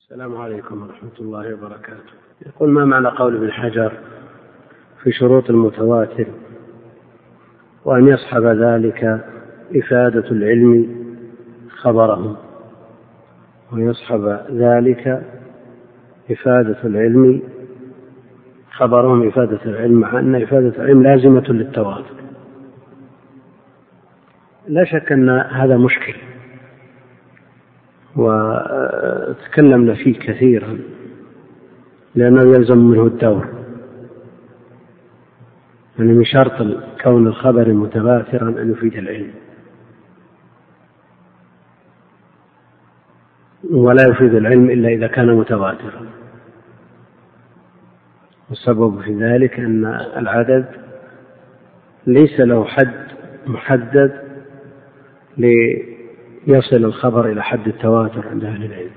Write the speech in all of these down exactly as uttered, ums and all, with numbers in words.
السلام عليكم ورحمة الله وبركاته. يقول: ما معنى قول ابن حجر في شروط المتواتر وأن يصحب ذلك إفادة العلم خبرهم، ويصحب ذلك إفادة العلم خبرهم إفادة العلم، مع أن إفادة العلم لازمة للتواتر؟ لا شك أن هذا مشكل وتكلمنا فيه كثيرا، لأنه يلزم منه الدور، يعني من شرط كون الخبر متواترا أن يفيد العلم، ولا يفيد العلم إلا إذا كان متواترا. والسبب في ذلك أن العدد ليس له حد محدد ليصل الخبر إلى حد التواتر عند أهل العلم،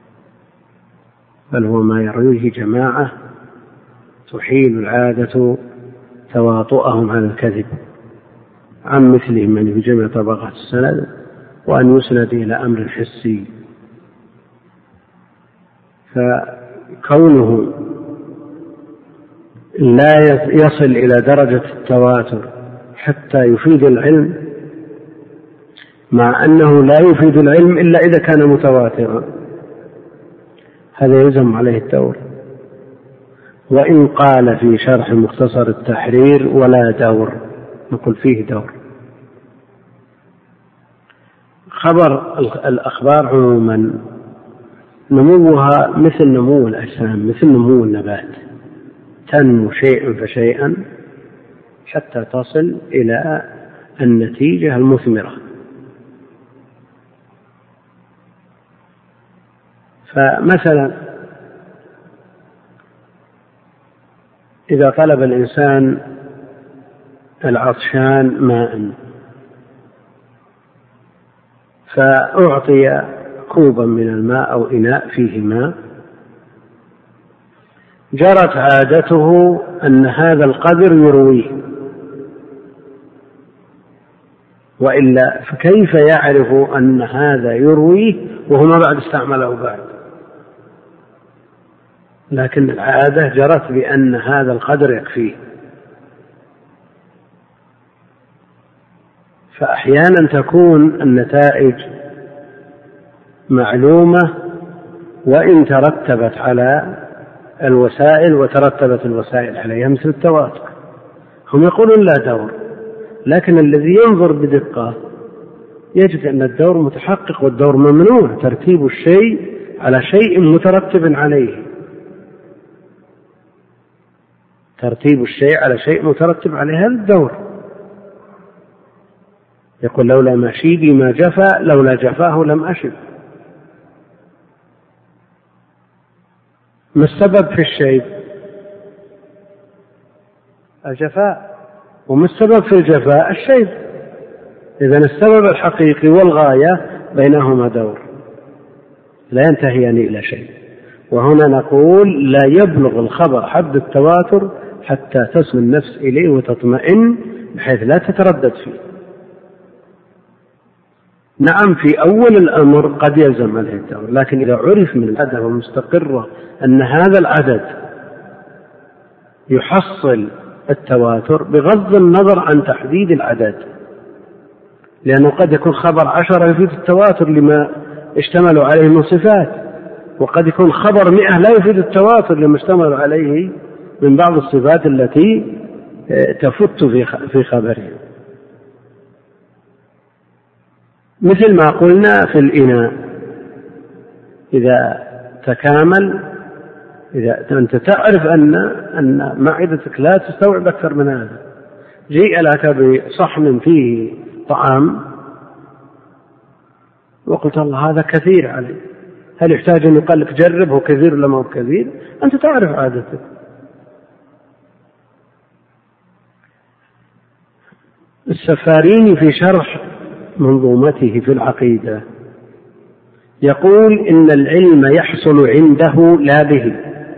بل هو ما يرويه جماعة تحيل العادة تواطؤهم على الكذب عن مثلهم من في جميع طبقات السند، وأن يسند إلى أمر حسي. فكونه لا يصل إلى درجة التواتر حتى يفيد العلم، مع أنه لا يفيد العلم إلا إذا كان متواترا، هذا يلزم عليه الدور. وإن قال في شرح مختصر التحرير: ولا دور، نقول فيه دور. خبر الأخبار عموما نموها مثل نمو الأجسام، مثل نمو النبات، تنمو شيئا فشيئا حتى تصل إلى النتيجة المثمرة. فمثلا إذا طلب الإنسان العطشان ماء فأعطي كوبا من الماء أو إناء فيه ماء، جرت عادته أن هذا القدر يرويه، وإلا فكيف يعرف أن هذا يرويه وهو ما بعد استعمله بعد؟ لكن العادة جرت بأن هذا القدر يكفيه. فأحيانا تكون النتائج معلومة وإن ترتبت على الوسائل وترتبت الوسائل عليها، مثل التواتر. هم يقولون لا دور، لكن الذي ينظر بدقة يجد أن الدور متحقق، والدور ممنوع، ترتيب الشيء على شيء مترتب عليه، ترتيب الشيء على شيء مترتب عليه، هذا الدور. يقول: لولا مشيبي ما جفا، لولا جفاه لم أشب. ما السبب في الشيب؟ الجفاء. وما السبب في الجفاء؟ الشيب. إذن السبب الحقيقي والغاية بينهما دور لا ينتهيان إلى شيء. وهنا نقول: لا يبلغ الخبر حد التواتر حتى تصل النفس إليه وتطمئن بحيث لا تتردد فيه. نعم، في أول الأمر قد يلزم عليه الدور، لكن إذا عرف من العدد المستقرة أن هذا العدد يحصل التواتر بغض النظر عن تحديد العدد، لأنه قد يكون خبر عشرة يفيد التواتر لما اشتملوا عليه من صفات، وقد يكون خبر مئة لا يفيد التواتر لما اشتملوا عليه من بعض الصفات التي تفت في خبره. مثل ما قلنا في الإناء، إذا تكامل، إذا أنت تعرف أن أن معدتك لا تستوعب أكثر من هذا، جيء لك بصحن فيه طعام وقلت: الله هذا كثير علي، هل يحتاج أن يقال لك جربه كثير ولا ما هو كثير؟ أنت تعرف عادتك. السفاريني في شرح منظومته في العقيدة يقول: إن العلم يحصل عنده لا به.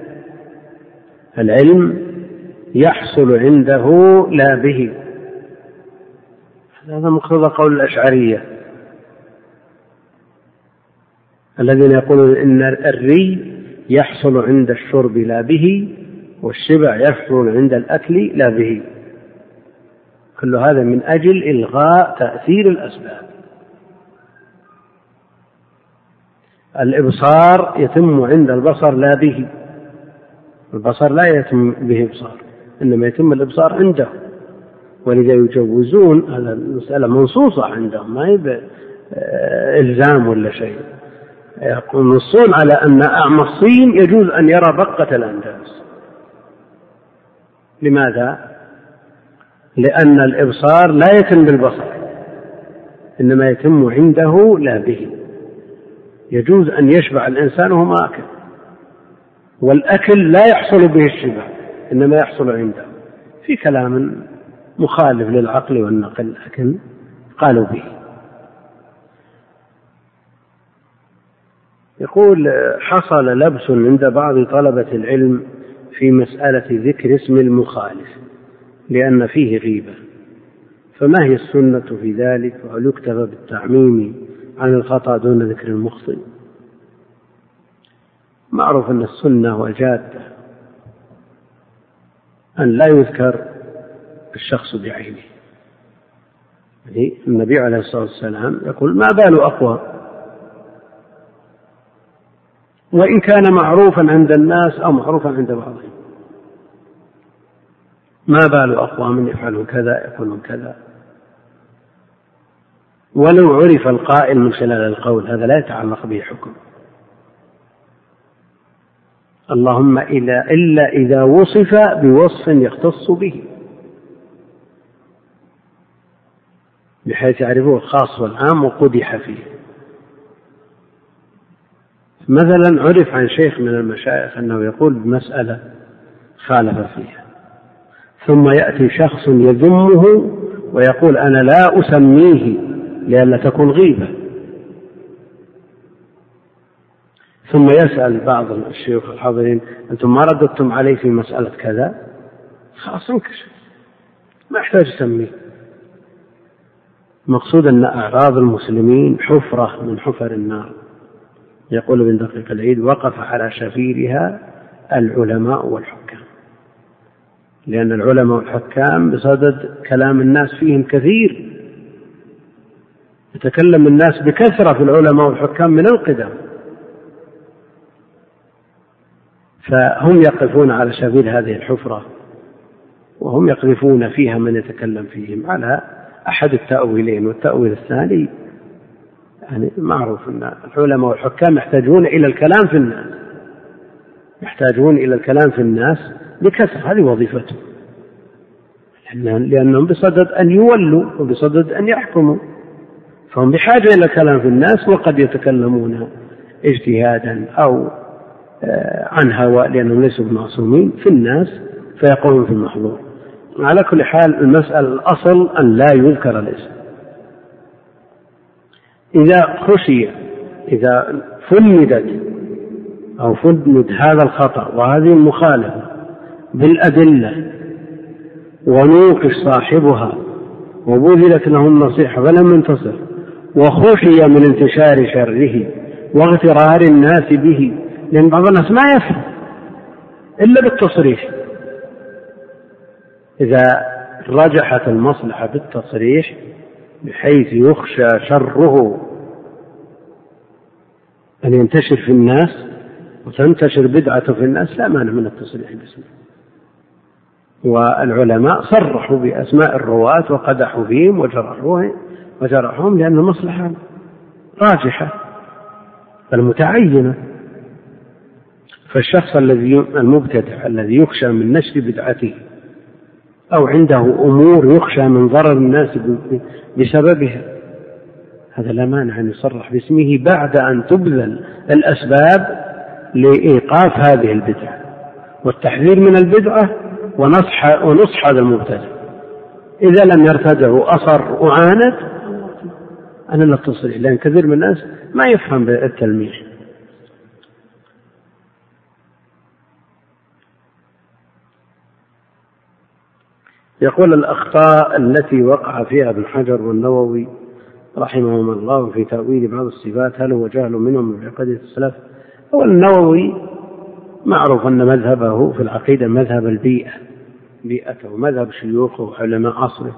العلم يحصل عنده لا به، هذا مقتضى قول الأشعرية. الذين يقولون إن الري يحصل عند الشرب لا به، والشبع يحصل عند الأكل لا به. كل هذا من أجل إلغاء تأثير الأسباب. الإبصار يتم عند البصر لا به، البصر لا يتم به إبصار، إنما يتم الإبصار عنده، ولذا يجوزون. هذا المسألة منصوصة عندهم، ما هي إلزام ولا شيء. ينصون على أن أعمى الصين يجوز أن يرى بقة الأندلس. لماذا؟ لأن الإبصار لا يتم بالبصر، إنما يتم عنده لا به. يجوز أن يشبع الإنسان وهو آكل، والأكل لا يحصل به الشبع، إنما يحصل عنده. في كلام مخالف للعقل والنقل، لكن قالوا به. يقول: حصل لبس عند بعض طلبة العلم في مسألة ذكر اسم المخالف لأن فيه غيبة، فما هي السنة في ذلك؟ وهل يكتفى بالتعميم عن الخطأ دون ذكر المخطئ؟ معروف أن السنة والجادة أن لا يذكر الشخص بعينه. يعني النبي عليه الصلاة والسلام يقول: ما بال أقوى، وإن كان معروفا عند الناس أو معروفا عند بعضهم، ما بال أقوام يفعلون كذا يقولون كذا. ولو عرف القائل من خلال القول هذا لا يتعلق به حكم. اللهم إلا, إلا إذا وصف بوصف يختص به، بحيث يعرفه الخاص والعام وقدح فيه. مثلا عرف عن شيخ من المشايخ أنه يقول بمسألة خالف فيها، ثم يأتي شخص يذمه ويقول: أنا لا أسميه لئلا تكون غيبة. ثم يسأل بعض الشيوخ الحاضرين: أنتم ما رددتم عليه في مسألة كذا؟ خلاص انكشف، ما يحتاج تسميه. مقصود أن أعراض المسلمين حفرة من حفر النار. يقول ابن دقيق العيد: وقف على شفيرها العلماء والحكام، لأن العلماء والحكام بصدد كلام الناس فيهم كثير، يتكلم الناس بكثرة في العلماء والحكام من القدم، فهم يقفون على شفير هذه الحفرة، وهم يقذفون فيها من يتكلم فيهم على أحد التأويلين. والتأويل الثاني يعني معروف أن العلماء والحكام يحتاجون إلى الكلام في الناس، يحتاجون إلى الكلام في الناس بكثرة، هذه وظيفتهم، لأنهم بصدد أن يولوا وبصدد أن يحكموا، فهم بحاجة إلى الكلام في الناس، وقد يتكلمون اجتهادا أو عن هوى لأنهم ليسوا بمعصومين في الناس فيقومون في المحظور. على كل حال المسألة الأصل أن لا يذكر الاسم. إذا خشي، إذا فندت أو فند هذا الخطأ وهذه المخالفة بالأدلة ونوقش صاحبها وبذلت له النصيحة فلم ينتصر، وخشي من انتشار شره واغترار الناس به، لأن بعض الناس ما يفهم إلا بالتصريح. إذا رجحت المصلحة بالتصريح بحيث يخشى شره أن ينتشر في الناس وتنتشر بدعته في الناس، لا مانع من التصريح باسمه. والعلماء صرحوا بأسماء الرواة وقدحوا بهم وجرحوهم لأن المصلحة راجحة المتعينة. فالشخص الذي المبتدع الذي يخشى من نشر بدعته أو عنده أمور يخشى من ضرر الناس بسببها، هذا لا مانع أن يصرح باسمه بعد أن تبذل الأسباب لإيقاف هذه البدعة والتحذير من البدعة ونصح, ونصح هذا المبتدع. إذا لم يرتدع أصر وعاند أنا لا تصريح، لأن كثير من الناس ما يفهم بالتلميح. يقول: الأخطاء التي وقع فيها ابن حجر والنووي رحمهم الله في تأويل بعض الصفات هل هو جهل منهم من عقيدة السلف؟ هو النووي معروف أن مذهبه في العقيدة مذهب البيئة، بيئته مذهب شيوخه وعلماء عصره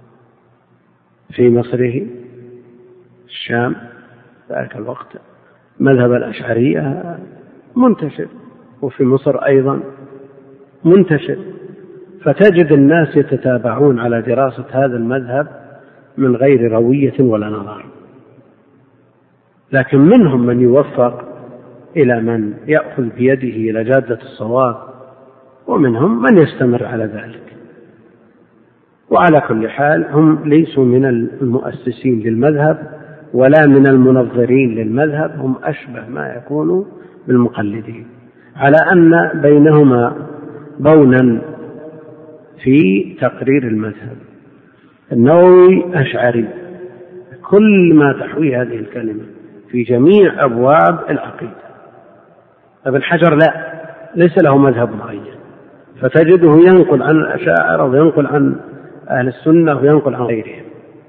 في مصره الشام ذلك الوقت مذهب الأشعرية منتشر، وفي مصر أيضا منتشر، فتجد الناس يتتابعون على دراسة هذا المذهب من غير روية ولا نظر. لكن منهم من يوفق إلى من يأخذ بيده إلى جادة الصواب، ومنهم من يستمر على ذلك. وعلى كل حال هم ليسوا من المؤسسين للمذهب ولا من المنظرين للمذهب، هم أشبه ما يكونوا بالمقلدين، على أن بينهما بونا في تقرير المذهب. النووي أشعري كل ما تحوي هذه الكلمة في جميع أبواب العقيدة. ابن حجر لا، ليس له مذهب معين، فتجده ينقل عن الأشاعرة وينقل عن أهل السنة وينقل عن غيرهم،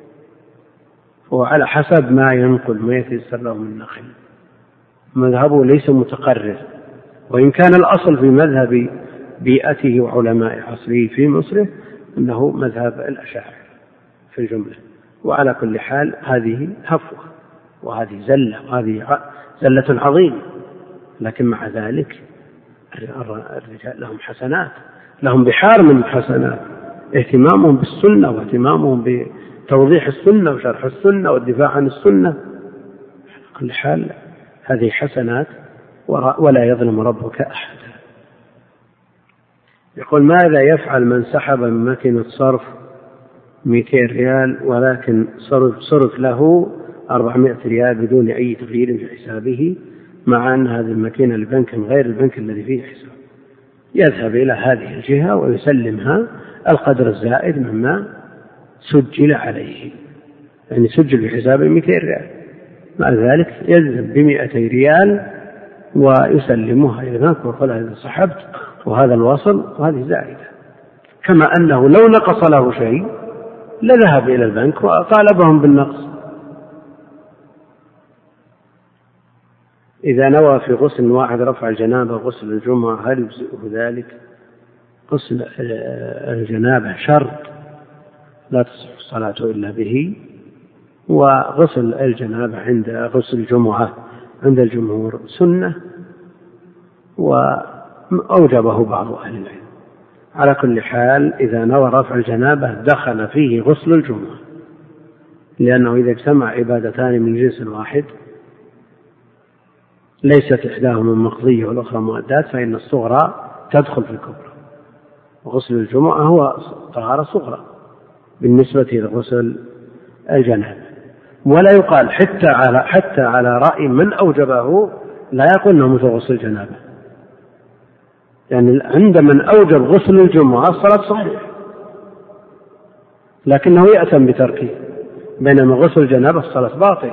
وعلى حسب ما ينقل ما يتيسر له من نقل. مذهبه ليس متقرر، وإن كان الأصل في مذهب بيئته وعلماء عصره في مصر أنه مذهب الأشاعرة في الجملة. وعلى كل حال هذه هفوة وهذه زلة وهذه زلة عظيمة، لكن مع ذلك الرجال لهم حسنات، لهم بحار من الحسنات، اهتمامهم بالسنة واهتمامهم بتوضيح السنة وشرح السنة والدفاع عن السنة. على كل حال هذه حسنات ولا يظلم ربك أحدا. يقول ماذا يفعل من سحب من ماكينة صرف مئتين ريال ولكن صرف, صرف له أربعمائة ريال بدون أي تغيير في حسابه، مع أن هذه الماكينة البنك غير البنك الذي فيه حساب؟ يذهب إلى هذه الجهة ويسلمها القدر الزائد مما سجل عليه، يعني سجل في حسابه مئتين ريال، مع ذلك يذهب بمئتي ريال ويسلمها إلى البنك ويقول هذا سحبت وهذا الوصل وهذه زائدة، كما أنه لو نقص له شيء لذهب إلى البنك وطالبهم بالنقص. إذا نوى في غسل واحد رفع الجنابة غسل الجمعة هل يجزئه ذلك؟ غسل الجنابة شرط لا تصح الصلاة إلا به، وغسل الجنابة عند غسل الجمعة عند الجمهور سنة وأوجبه بعض أهل العلم. على كل حال إذا نوى رفع الجنابة دخل فيه غسل الجمعة، لأنه إذا اجتمع عبادتان من جنس واحد ليست إحداهما مقضية والأخرى مؤدات فإن الصغرى تدخل في الكبرى، وغسل الجمعة هو طهارة صغرى بالنسبة لغسل الجنابة. ولا يقال حتى على حتى على رأي من أوجبه لا يقول أنه مثل غسل الجنابة، يعني عند من أوجب غسل الجمعة الصلاة صحيح لكنه يأثم بتركه، بينما غسل الجنابة الصلاة باطلة.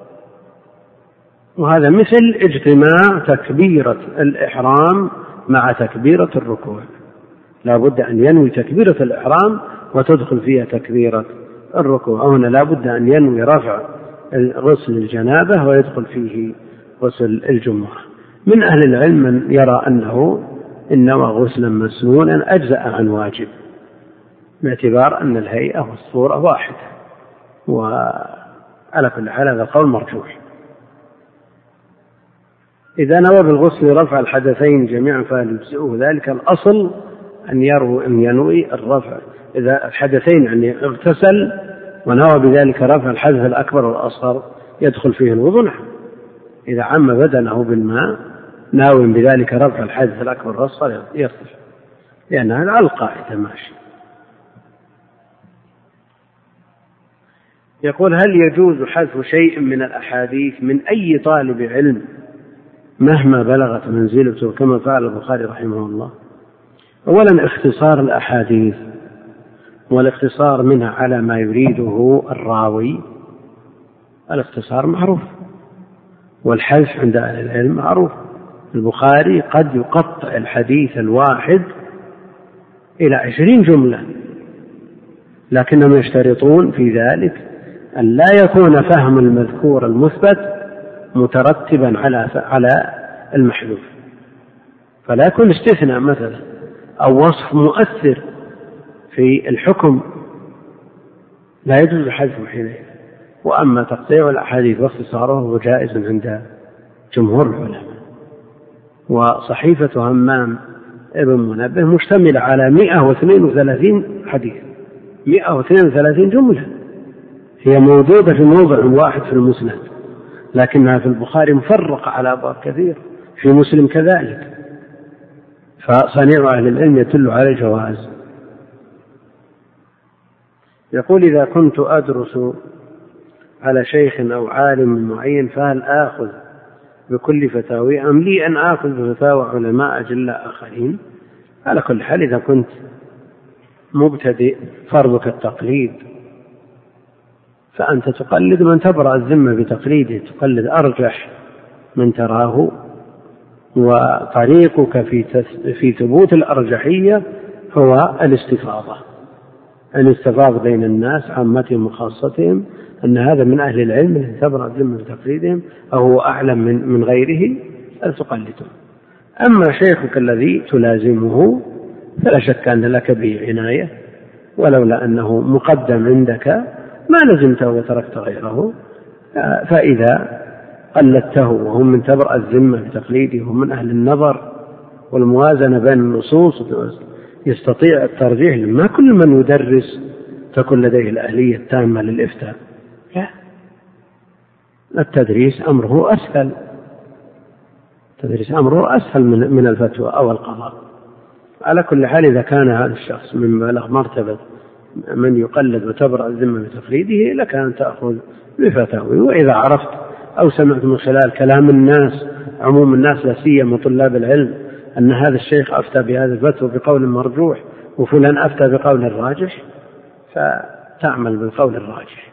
وهذا مثل اجتماع تكبيرة الإحرام مع تكبيرة الركوع، لا بد أن ينوي تكبيرة الإحرام وتدخل فيها تكبيرة الركوع. هنا لا بد أن ينوي رفع غسل الجنابة ويدخل فيه غسل الجمعة. من أهل العلم من يرى أنه إنما غسلا مسنونا أجزأ عن واجب، باعتبار أن الهيئة والصورة واحدة، وعلى كل حال هذا القول مرجوح. إذا نوى بالغسل رفع الحدثين جميعا فهل يجزئه ذلك؟ الأصل أن يروي أن ينوي الرفع، إذا الحدثين يعني اغتسل ونوى بذلك رفع الحدث الأكبر والأصغر يدخل فيه الوضوء. نعم، إذا عم بدنه بالماء ناوي بذلك رفع الحدث الأكبر والأصغر يرتفع، لأن هذا على القاعدة ماشي. يقول هل يجوز حذف شيء من الأحاديث من أي طالب علم مهما بلغت منزلته كما فعل البخاري رحمه الله؟ أولا اختصار الأحاديث والاختصار منها على ما يريده الراوي، الاختصار معروف، والحذف عند أهل العلم معروف. البخاري قد يقطع الحديث الواحد إلى عشرين جملة، لكنهم يشترطون في ذلك أن لا يكون فهم المذكور المثبت مترتبا على على المحذوف، فلا يكون استثناء مثلا أو وصف مؤثر في الحكم، لا يجوز حذفه حينئذ. وأما تقطيع الأحاديث واختصاره هو جائز عند جمهور العلماء. وصحيفة همام ابن منبه مشتملة على مئة واثنين وثلاثين حديث، مئة واثنين وثلاثين جملة، هي موجودة في موضع واحد في المسند، لكنها في البخاري مفرقة على أبواب كثير، في مسلم كذلك. فصنيع أهل العلم يدل على الجواز. يقول: إذا كنت أدرس على شيخ أو عالم معين فهل آخذ بكل فتاوي أم لي أن آخذ بفتاوى علماء أجلاء آخرين؟ على كل حال إذا كنت مبتدئ فرضك التقليد، فأنت تقلد من تبرأ الذمة بتقليده، تقلد أرجح من تراه، وطريقك في في ثبوت الأرجحية هو الاستفاضة، أن يستفاض بين الناس عامتهم وخاصتهم أن هذا من أهل العلم الذي تبرأ الذمة بتقليدهم أو هو أعلم من من غيره فتقلده. أما شيخك الذي تلازمه فلا شك أن لك به عناية، ولولا أنه مقدم عندك ما لزمته وتركت غيره. فإذا قلدته وهم من تبرأ الذمة بتقليده وهم من أهل النظر والموازنة بين النصوص يستطيع الترجيح، ما كل من يدرس تكون لديه الأهلية التامة للإفتاء، لا، التدريس أمره أسهل، التدريس أمره أسهل من من الفتوى أو القضاء. على كل حال إذا كان هذا الشخص من بلغ مرتبة من يقلد وتبرأ الذمة بتقليده لكان تأخذ بفتاوي. وإذا عرفت أو سمعت من خلال كلام الناس عموم الناس لا سيما طلاب العلم أن هذا الشيخ أفتى بهذا الفتوى بقول مرجوح وفلان أفتى بقول الراجح، فتعمل بالقول الراجح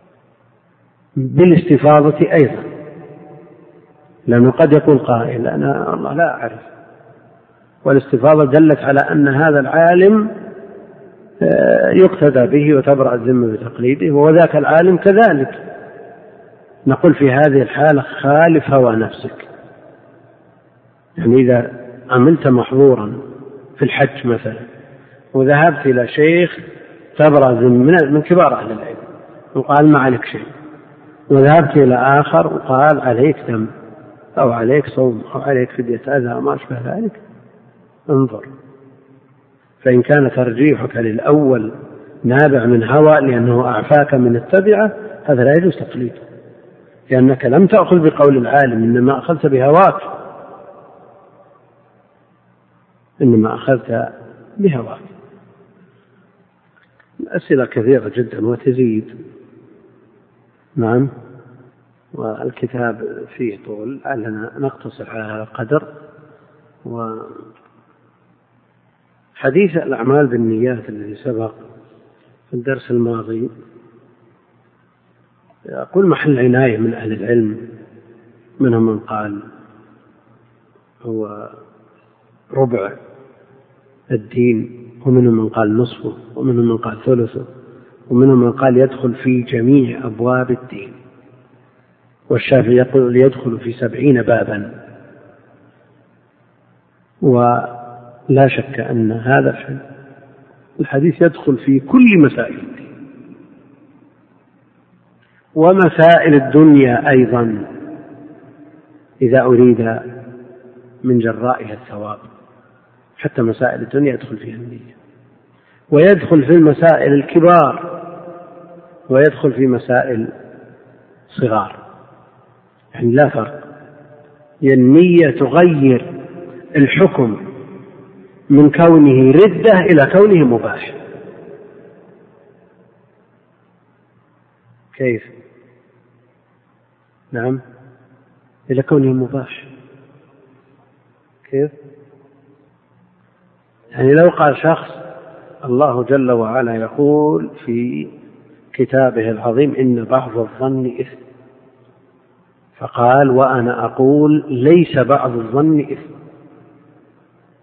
بالاستفاضة أيضا، لأنه قد يقول قائل أنا والله لا أعرف، والاستفاضة دلت على أن هذا العالم يقتدى به وتبرأ الذمة بتقليده وذاك العالم كذلك. نقول في هذه الحالة خالف هوى نفسك. يعني إذا عملت محظورا في الحج مثلا وذهبت إلى شيخ تبرأ الذمة من كبار أهل العلم وقال ما عليك شيء، وذهبت إلى آخر وقال عليك دم أو عليك صوم أو عليك فدية أذى ما أشبه ذلك، انظر. فإن كان ترجيحك للأول نابع من هوى لأنه أعفاك من التبعة هذا لا يجوز تقليده، لأنك لم تأخذ بقول العالم إنما أخذت بهواك، إنما أخذت بهواك. الأسئلة كثيرة جدا وتزيد. نعم، والكتاب فيه طول، لعلنا نقتصر على هذا القدر. وحديث الأعمال بالنيات الذي سبق في الدرس الماضي يقول محل عناية من أهل العلم، منهم من قال هو ربع الدين، ومنهم من قال نصفه، ومنهم من قال ثلثه، ومنهم من قال يدخل في جميع أبواب الدين، والشافعي يقول يدخل في سبعين بابا. ولا شك أن هذا الحديث يدخل في كل مسائل الدين ومسائل الدنيا أيضا إذا أريد من جرائها الثواب، حتى مسائل الدنيا يدخل فيها النية، ويدخل في المسائل الكبار ويدخل في مسائل صغار، يعني لا فرق. النية تغير الحكم من كونه ردة إلى كونه مباح. كيف؟ نعم، إلى كونه مباح. كيف؟ يعني لو قال شخص الله جل وعلا يقول في كتابه العظيم إن بعض الظن إثم، فقال وأنا أقول ليس بعض الظن إثم،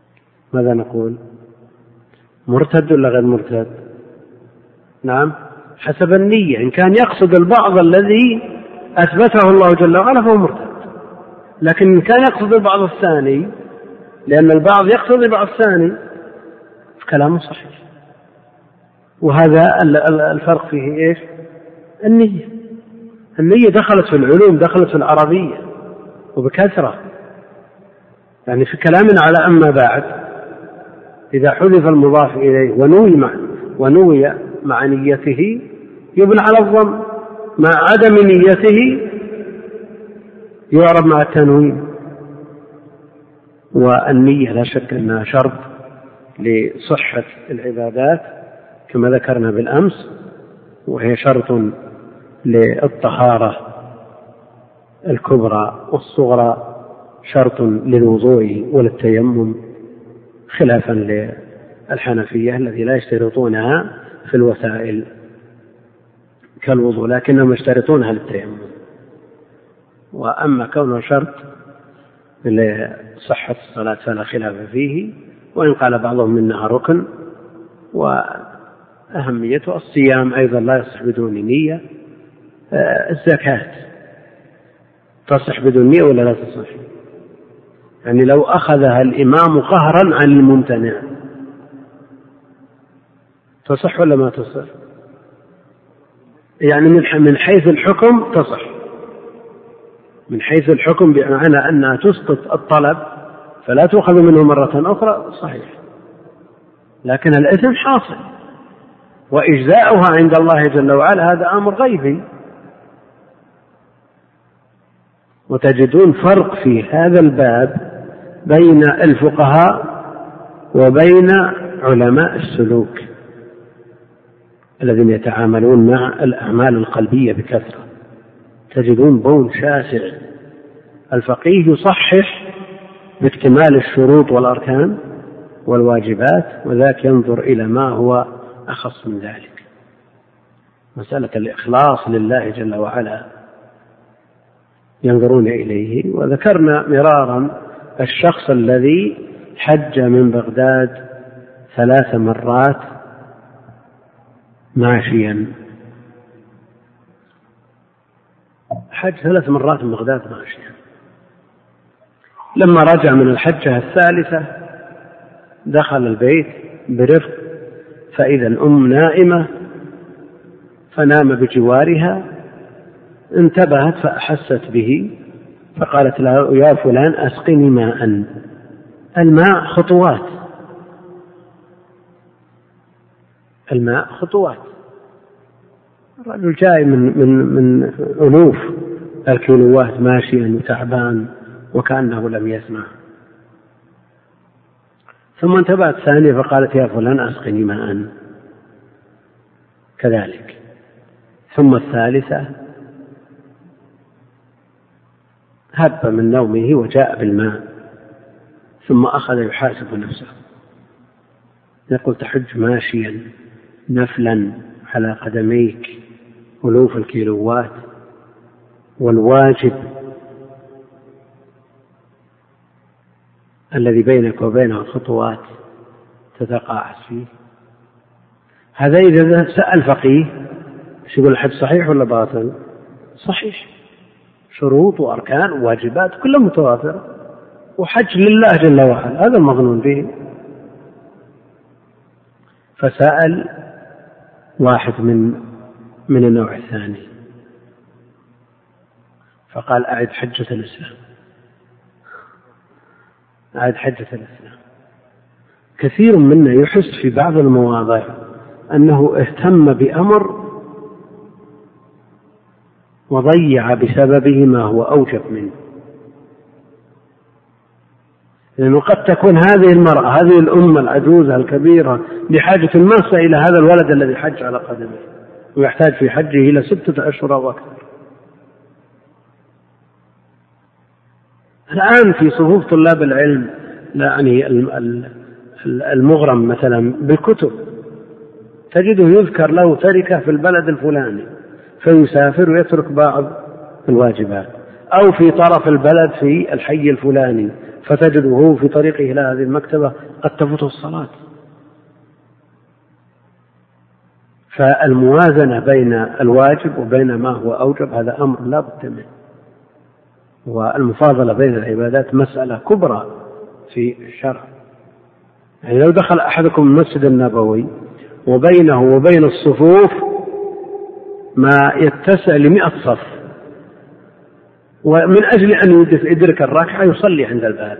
ماذا نقول؟ مرتد ولا غير مرتد؟ نعم، حسب النية. إن كان يقصد البعض الذي أثبته الله جل وعلا فهو مرتد، لكن إن كان يقصد البعض الثاني، لأن البعض يقصد البعض الثاني، فكلامه صحيح. وهذا الفرق فيه إيش؟ النية. النية دخلت في العلوم، دخلت في العربية وبكثرة، يعني في كلامنا على أما بعد إذا حذف المضاف إليه ونوي مع, ونوي مع نيته يبنى على الضم، مع عدم نيته يعرب مع التنوين. والنية لا شك أنها شرط لصحة العبادات كما ذكرنا بالأمس، وهي شرط للطهارة الكبرى والصغرى، شرط للوضوء وللتيمم، خلافا للحنفية الذي لا يشترطونها في الوسائل كالوضوء، لكنهم يشترطونها للتيمم. وأما كونه شرط لصحة الصلاة فلا خلاف فيه، وإن قال بعضهم إنها ركن. وأهميته الصيام أيضا لا يصح بدون نية، الزكاة تصح بدون نية ولا لا تصح؟ يعني لو أخذها الإمام قهرا عن الممتنع تصح ولا ما تصح؟ يعني من حيث الحكم تصح، من حيث الحكم بمعنى أنها تسقط الطلب فلا تؤخذ منه مرة أخرى، صحيح، لكن الإثم حاصل، وإجزاؤها عند الله جل وعلا هذا أمر غيبي. وتجدون فرق في هذا الباب بين الفقهاء وبين علماء السلوك الذين يتعاملون مع الأعمال القلبية بكثرة. تجدون بون شاسع، الفقيه يصحح باكتمال الشروط والأركان والواجبات، وذاك ينظر إلى ما هو أخص من ذلك، مسألة الإخلاص لله جل وعلا ينظرون إليه. وذكرنا مرارا الشخص الذي حج من بغداد ثلاث مرات ماشيا، حج ثلاث مرات من بغداد ماشيا، لما رجع من الحجة الثالثة دخل البيت برفق فإذا الأم نائمة، فنام بجوارها، انتبهت فأحست به فقالت له يا فلان أسقني ماء. الماء خطوات، الماء خطوات. الرجل جاي من من من ألوف الكيلوات ماشيا وتعبان وكأنه لم يسمع، ثم انتبهت ثانية فقالت يا فلان أسقني ماء كذلك، ثم الثالثة هب من نومه وجاء بالماء، ثم أخذ يحاسب نفسه يقول تحج ماشيا نفلا على قدميك ألوف الكيلوات، والواجب الذي بينك وبينه الخطوات تتقاعس فيه. هذا إذا سأل فقيه يقول الحج صحيح ولا باطل؟ صحيح، شروط وأركان وواجبات كلها متوافرة، وحج لله جل وعلا هذا المظنون به. فسأل واحد من من النوع الثاني فقال أعد حجة الإسلام، أعد حجة الإسلام. كثير منا يحس في بعض المواضع أنه اهتم بأمر وضيع بسببه ما هو أوجب منه، لأنه قد تكون هذه المرأة هذه الأمة العجوزة الكبيرة بحاجة ماسة إلى هذا الولد الذي حج على قدمه، ويحتاج في حجه إلى ستة أشهر أو أكثر. الآن في صفوف طلاب العلم يعني المغرم مثلا بالكتب تجده يذكر له تركة في البلد الفلاني فيسافر ويترك بعض الواجبات، أو في طرف البلد في الحي الفلاني فتجده في طريقه إلى هذه المكتبة قد تفوته الصلاة. فالموازنة بين الواجب وبين ما هو أوجب هذا أمر لا بد منه. والمفاضلة بين العبادات مسألة كبرى في الشرع. يعني لو دخل أحدكم المسجد النبوي وبينه وبين الصفوف ما يتسع لمئة صف، ومن أجل أن يدرك الركعة يصلي عند الباب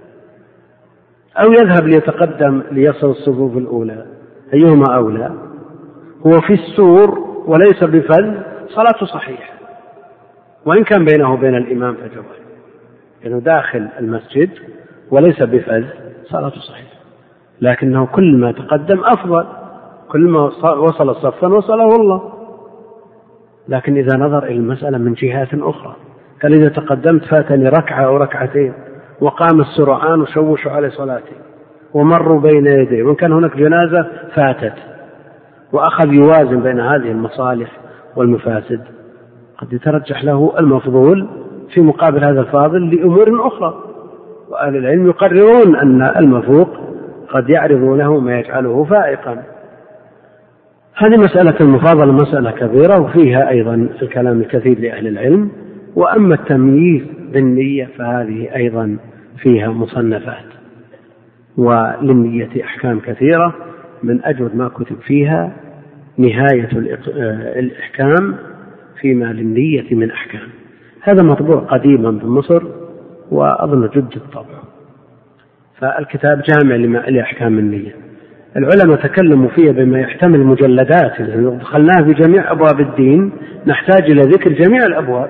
أو يذهب ليتقدم ليصل الصفوف الأولى، أيهما أولى؟ هو في السور وليس بفذ، صلاته صحيحة وإن كان بينه وبين الإمام فجوة، لأنه داخل المسجد وليس بفذ صلاته صحيحة، لكنه كل ما تقدم أفضل، كل ما وصل صفا وصله الله. لكن إذا نظر إلى المسألة من جهات أخرى، قال إذا تقدمت فاتني ركعة أو ركعتين وقام السرعان وشوشوا على صلاتي ومروا بين يديه، وإن كان هناك جنازة فاتت، وأخذ يوازن بين هذه المصالح والمفاسد، قد يترجح له المفضول في مقابل هذا الفاضل لأمور أخرى. وأهل العلم يقررون أن المفوق قد يعرض له ما يجعله فائقا. هذه مسألة المفاضلة مسألة كبيرة وفيها أيضا الكلام الكثير لأهل العلم. وأما التمييز بالنية فهذه أيضا فيها مصنفات، وللنية أحكام كثيرة، من أجود ما كتب فيها نهاية الإحكام فيما للنية من أحكام. هذا مطبوع قديما بمصر وأظن جد الطبع، فالكتاب جامع لأحكام النية. العلماء تكلموا فيها بما يحتمل مجلدات، لأنه دخلناه في جميع أبواب الدين نحتاج إلى ذكر جميع الأبواب.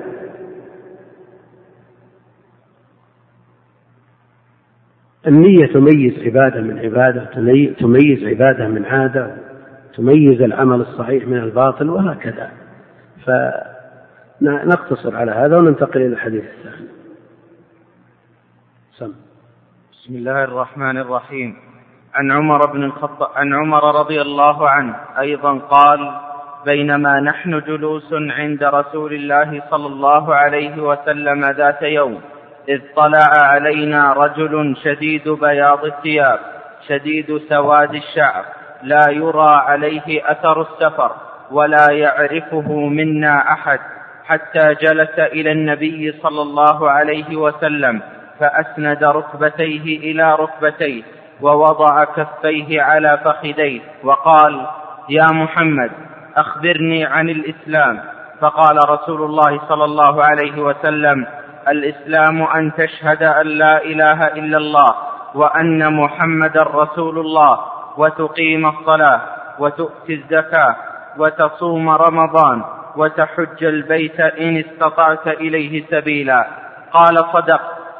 النية تميز عبادة من عبادة، تميز عبادة من عادة، تميز العمل الصحيح من الباطل، وهكذا. فنقتصر على هذا وننتقل إلى الحديث الثاني. سم. بسم الله الرحمن الرحيم. عن عمر بن الخطاب عن عمر رضي الله عنه أيضا قال: بينما نحن جلوس عند رسول الله صلى الله عليه وسلم ذات يوم، إذ طلع علينا رجل شديد بياض الثياب شديد سواد الشعر، لا يرى عليه أثر السفر ولا يعرفه منا أحد، حتى جلس إلى النبي صلى الله عليه وسلم فأسند ركبتيه إلى ركبتيه ووضع كفيه على فخذيه وقال: يا محمد أخبرني عن الإسلام. فقال رسول الله صلى الله عليه وسلم: الإسلام أن تشهد أن لا إله إلا الله وأن محمد رسول الله، وتقيم الصلاة وتؤتي الزكاة وتصوم رمضان وتحج البيت إن استطعت إليه سبيلا. قال: صدق.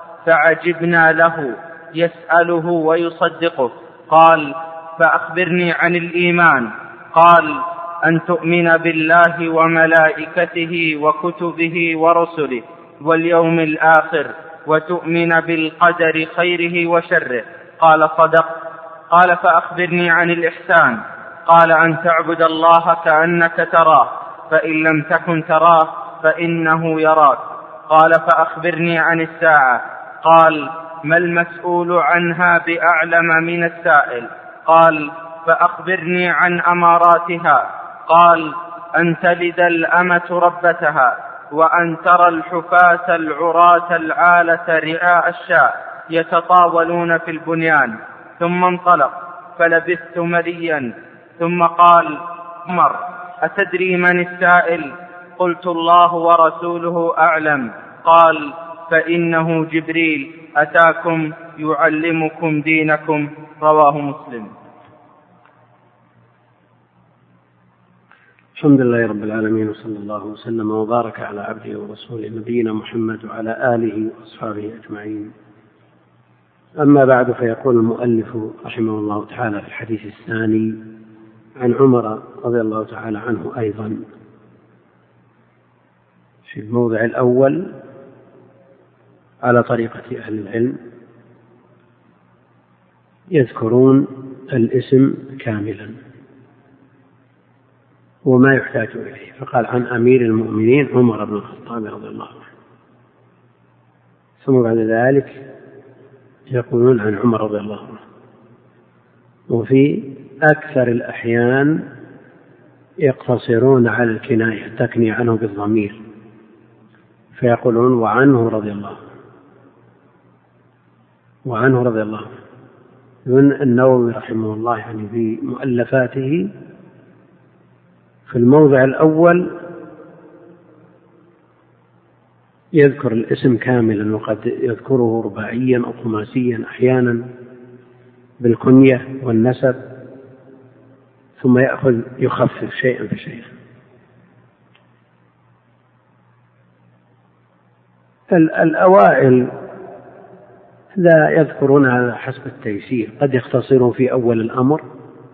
فعجبنا له يسأله ويصدقه. قال: فأخبرني عن الإيمان. قال: أن تؤمن بالله وملائكته وكتبه ورسله واليوم الآخر، وتؤمن بالقدر خيره وشره. قال: صدق. قال: فأخبرني عن الإحسان. قال: أن تعبد الله كأنك تراه، فإن لم تكن تراه فإنه يراك. قال: فأخبرني عن الساعة. قال: ما المسؤول عنها بأعلم من السائل. قال: فأخبرني عن أماراتها. قال: أن تلد الأمة ربتها، وأن ترى الحفاة العراة العالة رعاء الشاء يتطاولون في البنيان. ثم انطلق فلبثت مليا، ثم قال: عمر أتدري من السائل؟ قلت: الله ورسوله أعلم. قال: فإنه جبريل أتاكم يعلمكم دينكم. رواه مسلم. الحمد لله رب العالمين، وصلى الله وسلم وبارك على عبده ورسوله نبينا محمد وعلى آله وأصحابه أجمعين. أما بعد، فيقول المؤلف رحمه الله تعالى في الحديث الثاني عن عمر رضي الله تعالى عنه أيضا في الموضع الأول على طريقة أهل العلم يذكرون الاسم كاملا وما يحتاج إليه، فقال: عن أمير المؤمنين عمر بن الخطاب رضي الله عنه. ثم بعد ذلك يقولون عن عمر رضي الله عنه. وفي أكثر الأحيان يقتصرون على الكناية تكني عنه بالضمير فيقولون وعنه رضي الله وعنه رضي الله. ابن النووي رحمه الله يعني في مؤلفاته في الموضع الأول يذكر الاسم كاملا وقد يذكره رباعيا أو خماسيا أحيانا بالكنية والنسب ثم يأخذ يخفف شيئا فشيئا. الأوائل لا يذكرون على حسب التيسير، قد يختصروا في أول الأمر،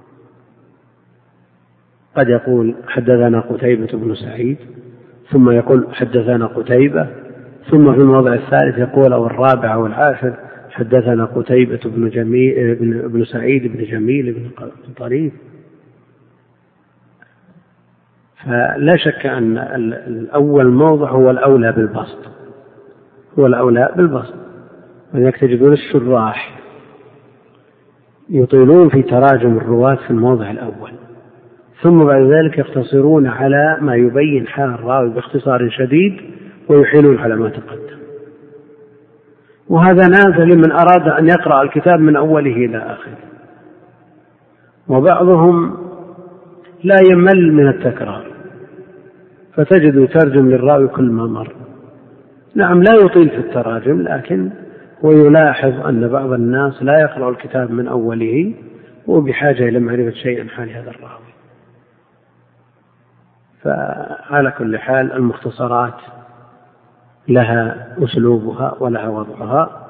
قد يقول حدثنا قتيبة بن سعيد ثم يقول حدثنا قتيبة ثم في الموضع الثالث يقول أو الرابع أو العاشر حدثنا قتيبة بن, جميل بن سعيد بن جميل بن طريف. فلا شك أن الأول موضع هو الأولى بالبسط هو الأولى بالبسط ولذلك تجدون الشراح يطيلون في تراجم الرواة في الموضع الأول ثم بعد ذلك يقتصرون على ما يبين حال الراوي باختصار شديد ويحيلون على ما تقدم. وهذا نافع لمن أراد أن يقرأ الكتاب من أوله إلى آخره. وبعضهم لا يمل من التكرار فتجد يترجم للراوي كل ما مر. نعم لا يطيل في التراجم لكن ويلاحظ أن بعض الناس لا يقرأ الكتاب من أوله وبحاجة إلى معرفة شيء عن حال هذا الراوي. فعلى كل حال المختصرات لها أسلوبها ولها وضعها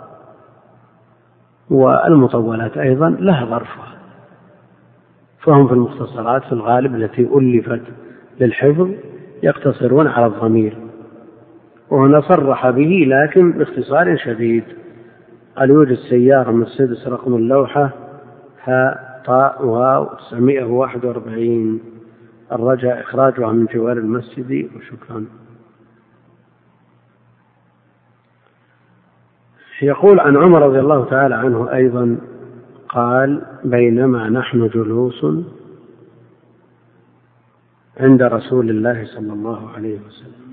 والمطولات أيضا لها ظرفها. فهم في المختصرات في الغالب التي ألفت للحفظ يقتصرون على الضمير وهنا صرح به لكن باختصار شديد. قال يوجد سيارة مرسيدس رقم اللوحة هاء طاء واو تسعمائة وواحد وأربعين الرجاء إخراجها من جوار المسجد وشكرا. يقول عن عمر رضي الله تعالى عنه أيضا قال بينما نحن جلوس عند رسول الله صلى الله عليه وسلم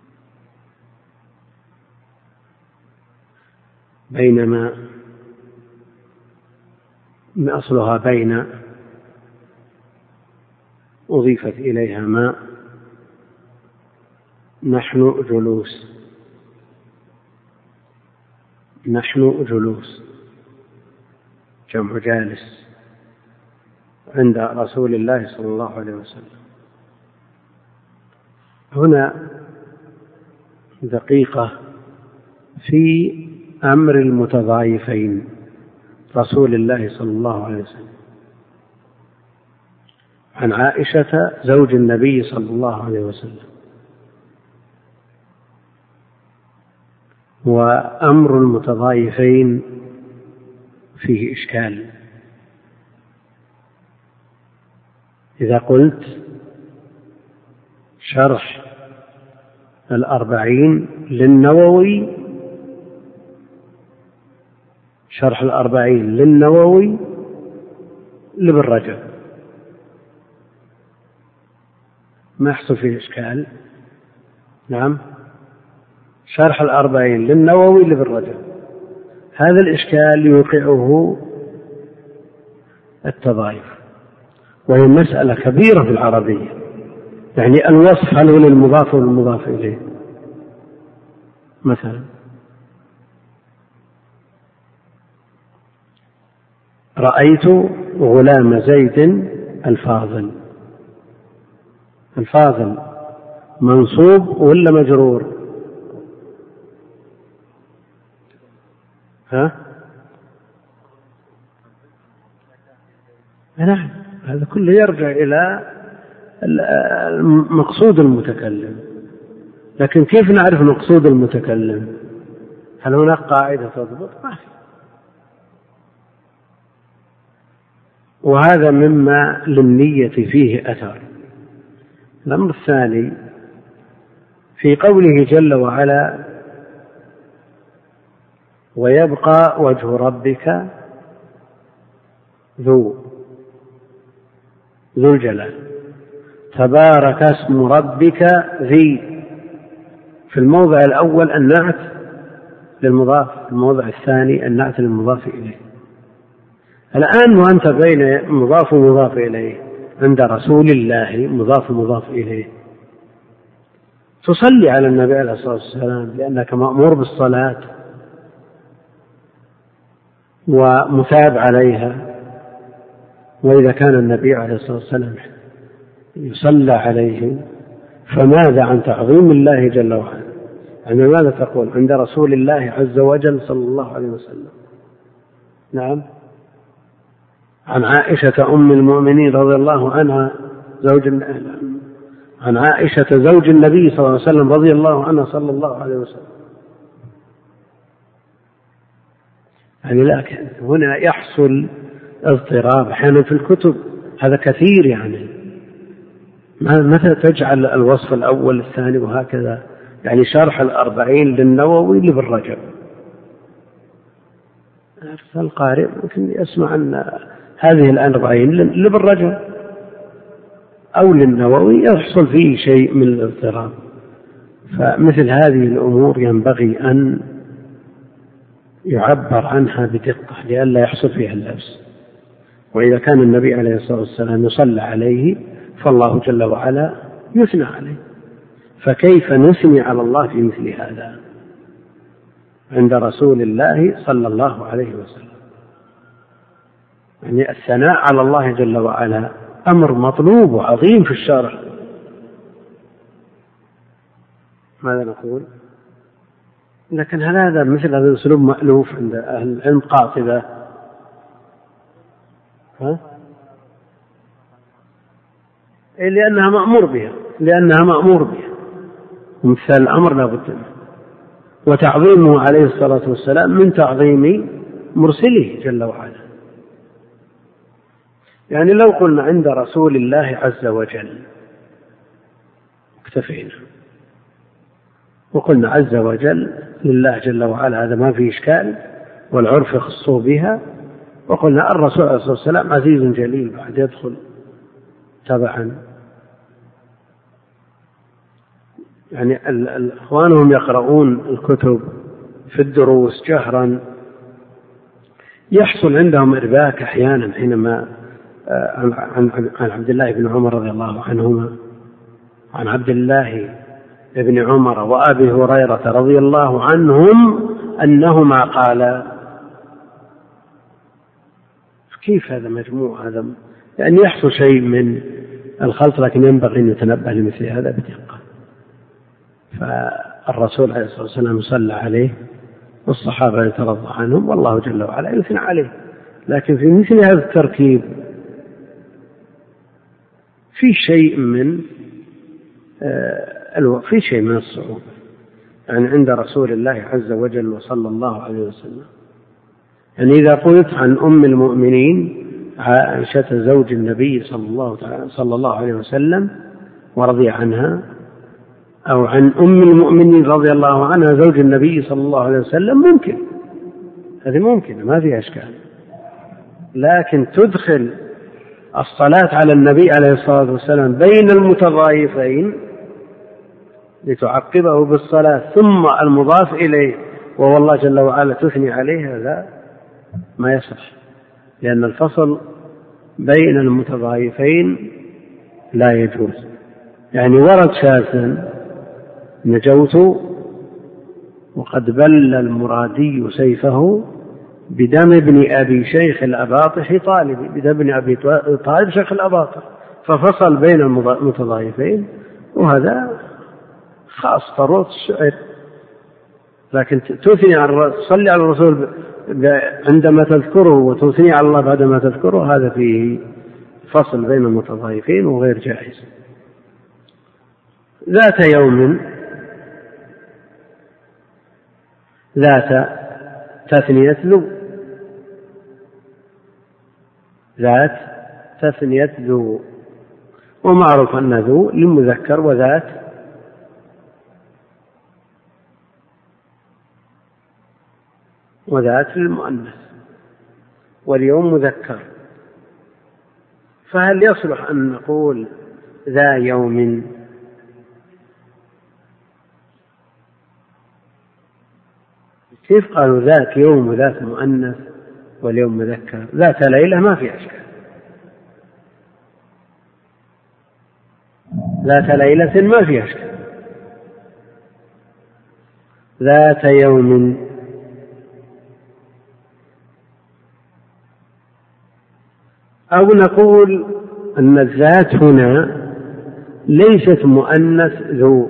بينما أصلها بين أضيفت إليها ما نحن جلوس نحن جلوس جمع جالس عند رسول الله صلى الله عليه وسلم. هنا دقيقة في أمر المتضايفين رسول الله صلى الله عليه وسلم عن عائشة زوج النبي صلى الله عليه وسلم. وأمر المتضايفين فيه إشكال. إذا قلت شرح الأربعين للنووي شرح الأربعين للنووي لابن رجب ما يحصل فيه إشكال. نعم شرح الأربعين للنووي لابن رجب هذا الإشكال يوقعه التضايف وهي مسألة كبيرة في العربية. يعني الوصف هل هو للمضاف والمضاف إليه. مثلا رأيت غلام زيد الفاضل. الفاضل منصوب ولا مجرور؟ ها؟ نعم هذا كله يرجع إلى مقصود المتكلم. لكن كيف نعرف مقصود المتكلم؟ هل هناك قاعدة تضبط؟ ما في. وهذا مما للنية فيه أثر. الأمر الثاني في قوله جل وعلا ويبقى وجه ربك ذو ذو الجلال. تبارك اسم ربك ذي، في الموضع الأول النعت للمضاف، في الموضع الثاني النعت للمضاف إليه. الآن وأنت بين مضاف ومضاف إليه عند رسول الله مضاف ومضاف إليه، تصلي على النبي عليه الصلاة والسلام لأنك مأمور بالصلاة ومثاب عليها، وإذا كان النبي عليه الصلاة والسلام يصلى عليه فماذا عن تعظيم الله جل وعلا؟ يعني ماذا تقول عند رسول الله عز وجل صلى الله عليه وسلم؟ نعم، عن عائشة أم المؤمنين رضي الله عنها زوج عن عائشة زوج النبي صلى الله عليه وسلم رضي الله عنها صلى الله عليه وسلم. يعني لكن هنا يحصل اضطراب أحيانا في الكتب، هذا كثير. يعني متى تجعل الوصف الأول الثاني وهكذا؟ يعني شرح الأربعين للنووي لابن رجب، القارئ ممكن يسمع أن هذه الأربعين لابن رجب أو للنووي، يحصل فيه شيء من الاضطراب. فمثل هذه الأمور ينبغي أن يعبر عنها بدقة لئلا يحصل فيها اللبس. وإذا كان النبي عليه الصلاة والسلام يصلى عليه فالله جل وعلا يثنى عليه، فكيف نثني على الله في مثل هذا عند رسول الله صلى الله عليه وسلم؟ يعني الثناء على الله جل وعلا أمر مطلوب وعظيم في الشرع. ماذا نقول؟ لكن هل هذا مثل هذا الأسلوب مألوف عند أهل العلم قاطبة؟ ها؟ إيه، لأنها مأمور بها، لأنها مأمور بها ومثال الأمر لا بد منه. وتعظيمه عليه الصلاة والسلام من تعظيم مرسله جل وعلا. يعني لو قلنا عند رسول الله عز وجل اكتفينا، وقلنا عز وجل لله جل وعلا، هذا ما فيه إشكال والعرف يخصه بها. وقلنا الرسول عليه الصلاة والسلام عزيز جليل بعد يدخل تبعا. يعني إخوانهم يقرؤون الكتب في الدروس جهرا، يحصل عندهم إرباك أحيانا حينما عن عبد الله بن عمر رضي الله عنهما، عن عبد الله بن عمر وأبي هريرة رضي الله عنهم أنهما قالا. كيف هذا مجموع؟ هذا يعني يحصل شيء من الخلط، لكن ينبغي أن يتنبه لمثل هذا بدقة. فالرسول عليه الصلاة والسلام صلى عليه والصحابة يترضى عنهم والله جل وعلا يثنى عليه. لكن في مثل هذا التركيب في شيء من آه في شيء من الصعوبة. يعني عند رسول الله عز وجل وصلى الله عليه وسلم، يعني إذا قلت عن أم المؤمنين عائشة زوج النبي صلى الله, صلى الله عليه وسلم ورضي عنها، أو عن أم المؤمنين رضي الله عنها زوج النبي صلى الله عليه وسلم، ممكن، هذه ممكن ما فيها إشكال. لكن تدخل الصلاة على النبي عليه الصلاة والسلام بين المتضايفين لتعقبه بالصلاة ثم المضاف إليه والله جل وعلا تثني عليه، هذا ما يصح، لأن الفصل بين المتضايفين لا يجوز. يعني ورد شاذ: نجوت وقد بل المرادي سيفه بدم ابن أبي شيخ الأباطح طالب، بدم ابن أبي طالب شيخ الأباطح، ففصل بين المتضايفين، وهذا خاص طروت الشعر. لكن تثني على تصلي على الرسول عندما تذكره وتثني على الله بعدما تذكره، هذا فيه فصل بين المتضايفين وغير جائز. ذات يوم، ذات تثنية ذو، ذات تثنية ذو، ومعروف أن ذو للمذكر وذات وذات للمؤنث، واليوم مذكر. فهل يصلح أن نقول ذا يوم. كيف قالوا ذات يوم وذات مؤنث واليوم مذكر؟ ذات ليلة ما في أشكال، ذات ليلة ما في أشكال، ذات يوم. أو نقول أن الذات هنا ليست مؤنث ذو،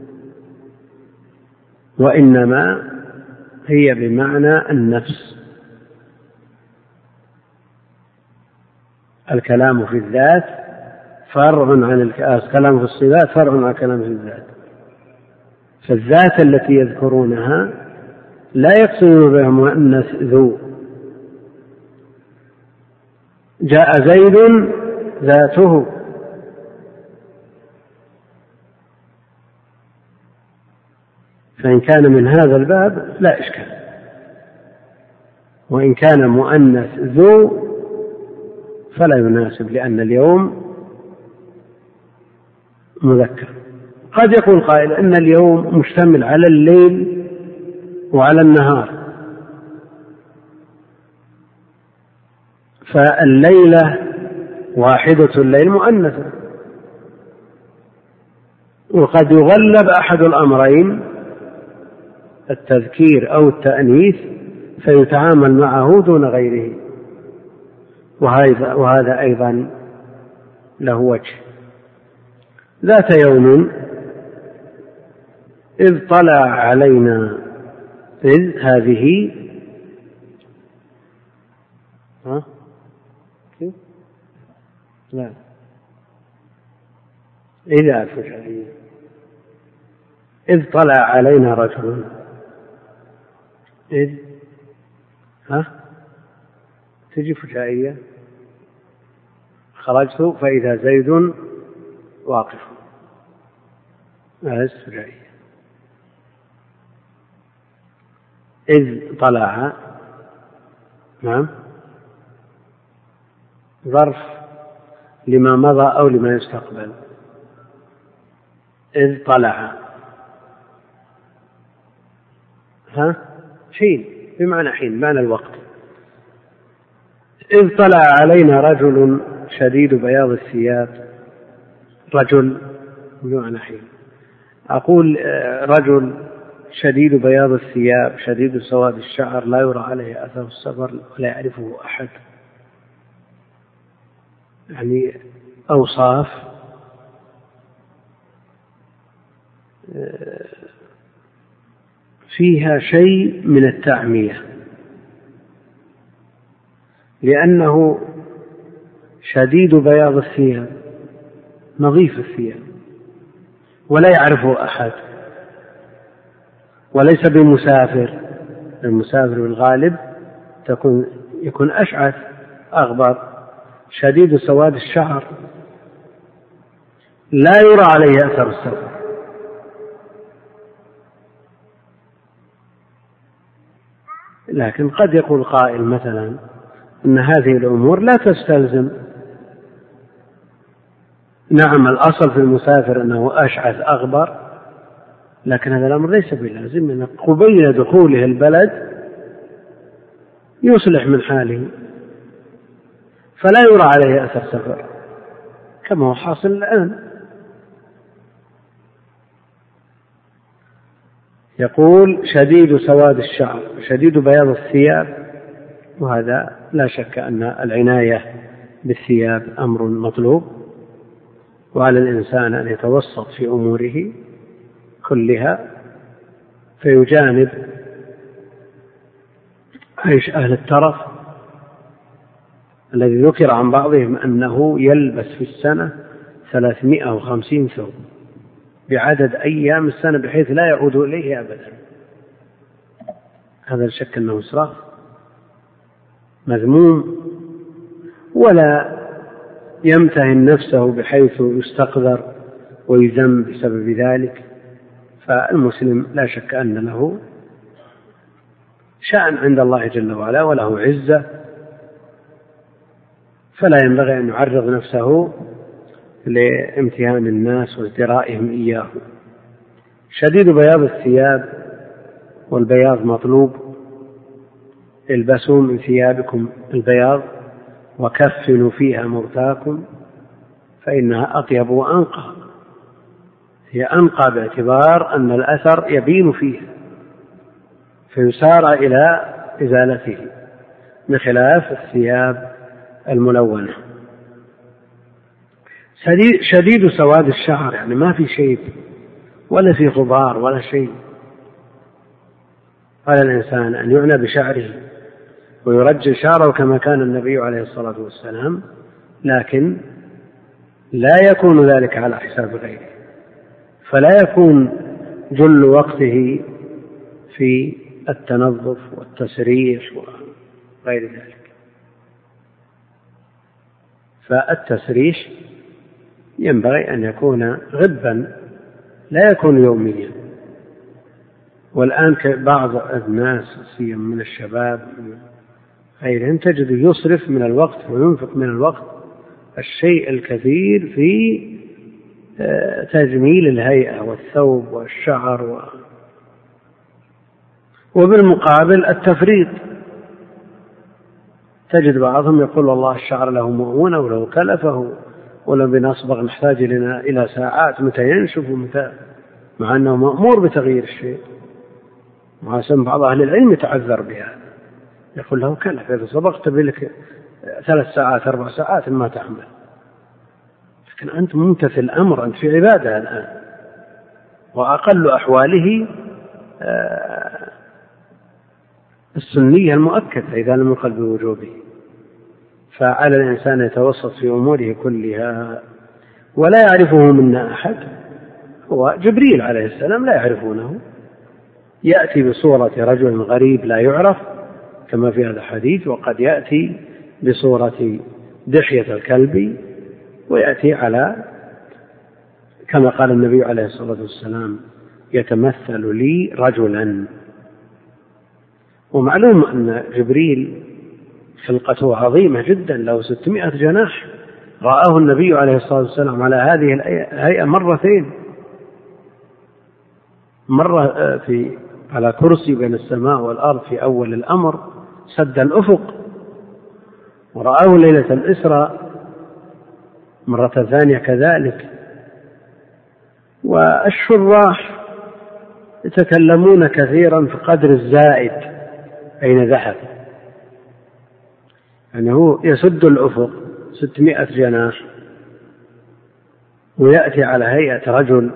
وإنما هي بمعنى النفس. الكلام في الذات فرع عن الكلام في الصفات، فرع عن الكلام في الذات. فالذات التي يذكرونها لا يقصدون بها مؤنث ذو. جاء زيد ذاته، فإن كان من هذا الباب لا إشكال. وإن كان مؤنث ذو فلا يناسب، لأن اليوم مذكر. قد يقول قائل أن اليوم مشتمل على الليل وعلى النهار، فالليلة واحدة الليل مؤنثة، وقد يغلب أحد الأمرين التذكير أو التأنيث فيتعامل معه دون غيره، وهذا أيضا له وجه. ذات يوم إذ طلع علينا، إذ هذه ها؟ لا إذا فجأة إذ طلع علينا رجل، إذ ها تجي فجائية، خرجت فإذا زيد واقف، هذا فجائية. إذ طلع، نعم، ظرف لما مضى أو لما يستقبل. إذ طلع ها حين بمعنى حين، بمعنى الوقت. إذ طلع علينا رجل شديد بياض الثياب، رجل بمعنى حين. أقول رجل شديد بياض الثياب شديد سواد الشعر لا يرى عليه أثر السفر ولا يعرفه أحد، يعني أوصاف فيها شيء من التعمية، لأنه شديد بياض الثياب نظيف الثياب ولا يعرفه أحد، وليس بمسافر. المسافر بالغالب تكون يكون أشعث أغبر، شديد سواد الشعر لا يرى عليه أثر السفر. لكن قد يقول قائل مثلا أن هذه الأمور لا تستلزم. نعم، الأصل في المسافر أنه أشعث أغبر، لكن هذا الأمر ليس بلازم، أن قبيل دخوله البلد يصلح من حاله فلا يرى عليه أثر سفر كما هو حاصل الآن. يقول شديد سواد الشعر شديد بياض الثياب، وهذا لا شك أن العناية بالثياب أمر مطلوب، وعلى الإنسان أن يتوسط في أموره كلها فيجانب عيش أهل الترف الذي ذكر عن بعضهم أنه يلبس في السنة ثلاثمائة وخمسين ثوب بعدد أيام السنة بحيث لا يعود إليه أبدا. هذا الشك أنه إسراف مذموم، ولا يمتهن نفسه بحيث يستقذر ويذم بسبب ذلك. فالمسلم لا شك أن له شأن عند الله جل وعلا وله عزة، فلا ينبغي أن يعرض نفسه لامتهان الناس وازدرائهم إياه. شديد بياض الثياب، والبياض مطلوب، البسوا من ثيابكم البياض وكفنوا فيها موتاكم فإنها أطيب وأنقى. هي أنقى باعتبار أن الأثر يبين فيه فيسارع إلى إزالته، بخلاف الثياب الملونة. شديد سواد الشعر، يعني ما في شيء ولا في غبار ولا شيء. على الإنسان أن يعنى بشعره ويرجل شعره كما كان النبي عليه الصلاة والسلام، لكن لا يكون ذلك على حساب غيره، فلا يكون جل وقته في التنظف والتسريح وغير ذلك. فالتسريح ينبغي أن يكون غبا، لا يكون يوميا. والآن بعض الناس سيما من الشباب غيرهم تجد يصرف من الوقت وينفق من الوقت الشيء الكثير في تجميل الهيئة والثوب والشعر و... وبالمقابل التفريط. تجد بعضهم يقول والله الشعر له مؤونة وله كلفه ولو بنصبغ نحتاج لنا إلى ساعات متى ينشف ومتى، مع أنه مأمور بتغيير الشيء. وعسى بعض أهل العلم يتعذر بها، يقول له كلف، إذا صبغت بلك ثلاث ساعات أربع ساعات ما تعمل، لكن أنت ممتثل الأمر، أنت في عبادة الآن. وأقل أحواله السنية المؤكدة إذا لم يقل بوجوبه. فعلى الإنسان يتوسط في أموره كلها، ولا يعرفه منا أحد، هو جبريل عليه السلام لا يعرفونه، يأتي بصورة رجل غريب لا يعرف كما في هذا الحديث، وقد يأتي بصورة دحية الكلب، ويأتي على كما قال النبي عليه الصلاة والسلام يتمثل لي رجلا. ومعلوم أن جبريل خلقته عظيمة جدا، له ستمائة جناح. رآه النبي عليه الصلاة والسلام على هذه الهيئة مرتين، مرة في على كرسي بين السماء والأرض في أول الأمر سد الأفق، ورآه ليلة الإسراء مرة ثانية كذلك. والشراح يتكلمون كثيرا في قدر الزائد أين ذهب، يعني هو يسد الأفق ستمائة جناح ويأتي على هيئة رجل،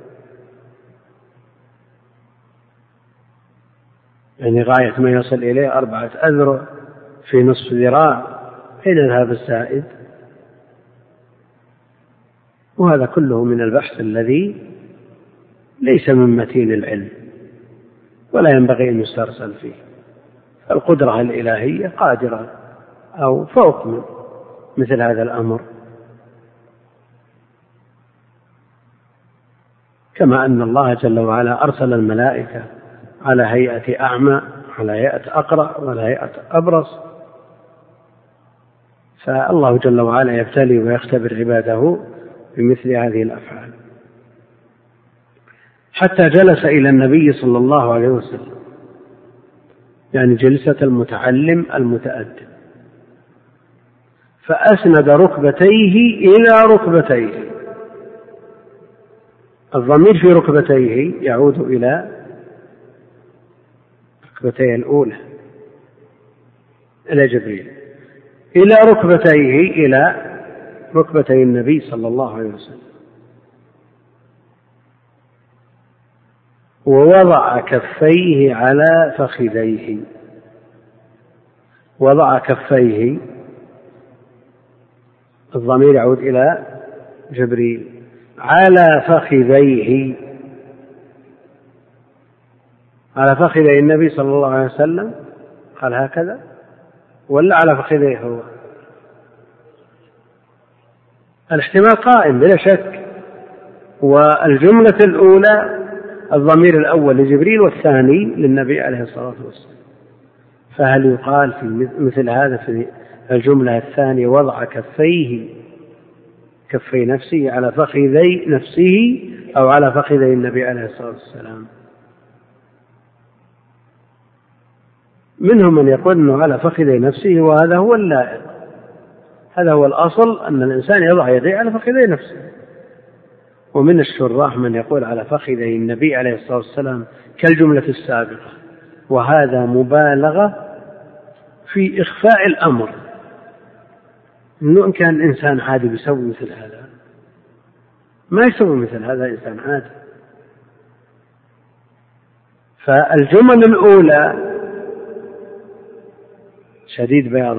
يعني غاية ما يصل إليه أربعة أذرع في نصف ذراع، أين ذهب الزائد؟ وهذا كله من البحث الذي ليس من متين العلم ولا ينبغي أن يسترسل فيه. القدرة الإلهية قادرة أو فوق من مثل هذا الأمر، كما أن الله جل وعلا أرسل الملائكة على هيئة أعمى، على هيئة أقرع، وعلى هيئة أبرص. فالله جل وعلا يبتلي ويختبر عباده بمثل هذه الأفعال. حتى جلس إلى النبي صلى الله عليه وسلم، يعني جلسة المتعلم المتأدب، فأسند ركبتيه إلى ركبتيه. الضمير في ركبتيه يعود إلى ركبتيه الأولى إلى جبريل، إلى ركبتيه إلى ركبتي النبي صلى الله عليه وسلم، ووضع كفيه على فخذيه. وضع كفيه، الضمير يعود إلى جبريل، على فخذيه، على فخذي النبي صلى الله عليه وسلم، قال هكذا ولا على فخذيه هو؟ الاحتمال قائم بلا شك. والجملة الأولى الضمير الأول لجبريل والثاني للنبي عليه الصلاة والسلام، فهل يقال في مثل هذا في الجملة الثانية وضع كفيه كفي نفسه على فخذي نفسه أو على فخذي النبي عليه الصلاة والسلام. منهم من يقول أنه على فخذي نفسه، وهذا هو اللائق، هذا هو الأصل، أن الإنسان يضع يديه على فخذي نفسه. ومن الشراح من يقول على فخذي النبي عليه الصلاة والسلام كالجملة السابقة، وهذا مبالغة في إخفاء الأمر، إنه إن كان إنسان عادي بيسوي مثل هذا، ما يسوي مثل هذا إنسان عادي. فالجمل الأولى شديد بياض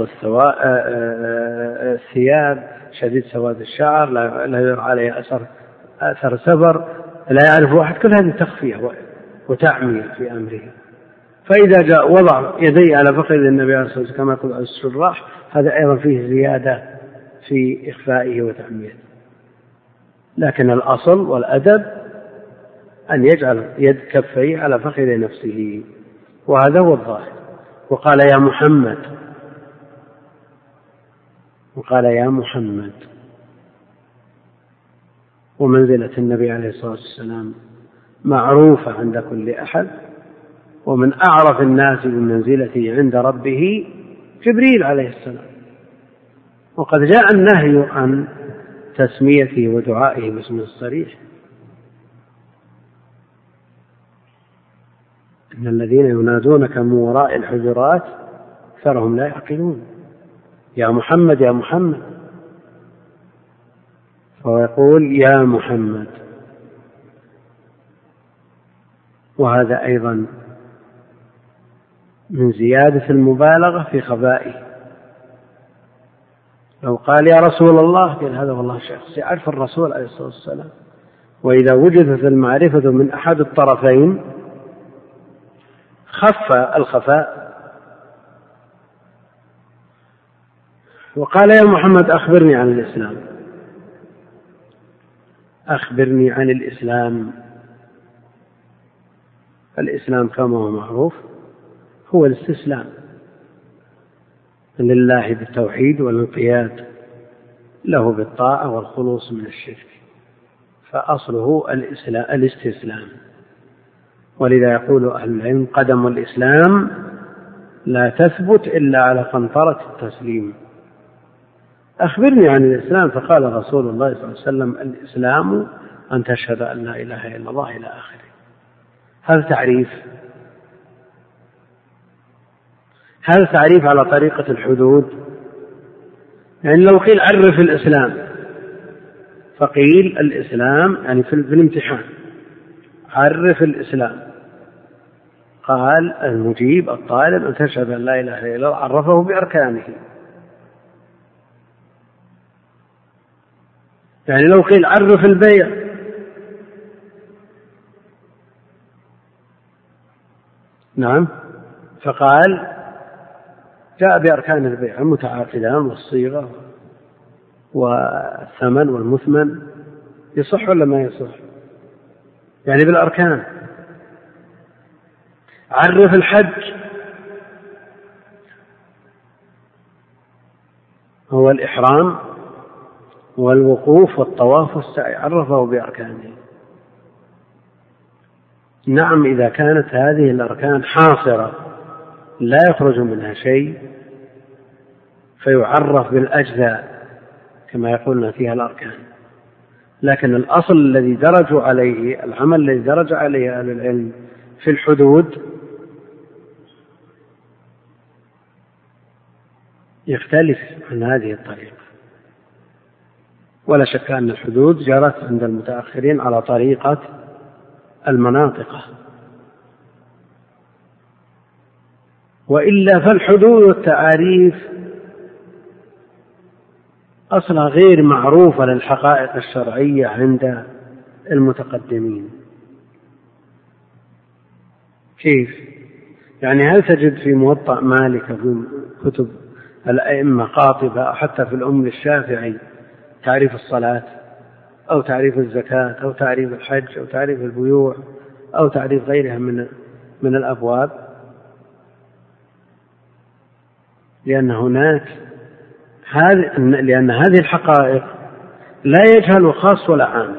الثياب، شديد سواد الشعر، لا يرى عليه أثر أثر سفر، لا يعرف واحد، كل هذه تخفية وتعمية في أمره. فإذا جاء وضع يديه على فخذ النبي عليه الصلاة والسلام كما يقول الشراح، هذا أيضا فيه زيادة في إخفائه وتعميته. لكن الأصل والأدب أن يجعل يد كفيه على فخذ نفسه، وهذا هو الظاهر. وقال يا محمد، وقال يا محمد. ومنزلة النبي عليه الصلاة والسلام معروفة عند كل أحد، ومن أعرف الناس بمنزلته عند ربه جبريل عليه السلام. وقد جاء النهي عن تسميته ودعائه باسمه الصريح، إن الذين ينادونك من وراء الحجرات أكثرهم لا يعقلون. يا محمد يا محمد، فهو يقول يا محمد، وهذا أيضا من زيادة المبالغة في خبائه. لو قال يا رسول الله قال هذا والله شخص يعرف الرسول عليه الصلاة والسلام، وإذا وجدت المعرفة من أحد الطرفين خف الخفاء. وقال يا محمد أخبرني عن الإسلام، أخبرني عن الإسلام. الإسلام كما هو معروف هو الاستسلام لله بالتوحيد والانقياد له بالطاعة والخلوص من الشرك، فأصله الاستسلام. ولذا يقول أهل العلم قدم الإسلام لا تثبت إلا على قنطرة التسليم. أخبرني عن الإسلام، فقال رسول الله صلى الله عليه وسلم الإسلام أن تشهد أن لا إله إلا الله إلى آخره. هذا تعريف، هذا تعريف على طريقة الحدود. يعني لو قيل عرف الإسلام، فقيل الإسلام يعني في الامتحان عرف الإسلام، قال المجيب الطالب أن تشهد أن لا إله إلا الله، عرفه بأركانه. يعني لو قيل عرف البيع، نعم، فقال جاء بأركان البيع المتعاقدان والصيغة والثمن والمثمن، يصح ولا ما يصح؟ يعني بالأركان. عرف الحج، هو الإحرام والوقوف والطواف والسعي، عرفه بأركانه. نعم، إذا كانت هذه الأركان حاصرة لا يخرج منها شيء فيعرف بالأجزاء كما يقولنا فيها الأركان. لكن الأصل الذي درجوا عليه، العمل الذي درج عليه أهل العلم في الحدود يختلف عن هذه الطريقة. ولا شك أن الحدود جرت عند المتأخرين على طريقة المناطق، وإلا فالحدود والتعاريف أصلا غير معروفة للحقائق الشرعية عند المتقدمين. كيف؟ يعني هل تجد في موطأ مالك في كتب الأئمة قاطبة، أو حتى في الأم الشافعي، تعريف الصلاة أو تعريف الزكاة أو تعريف الحج أو تعريف البيوع أو تعريف غيرها من من الأبواب؟ لأن هناك هذه لأن هذه الحقائق لا يجهل خاص ولا عام.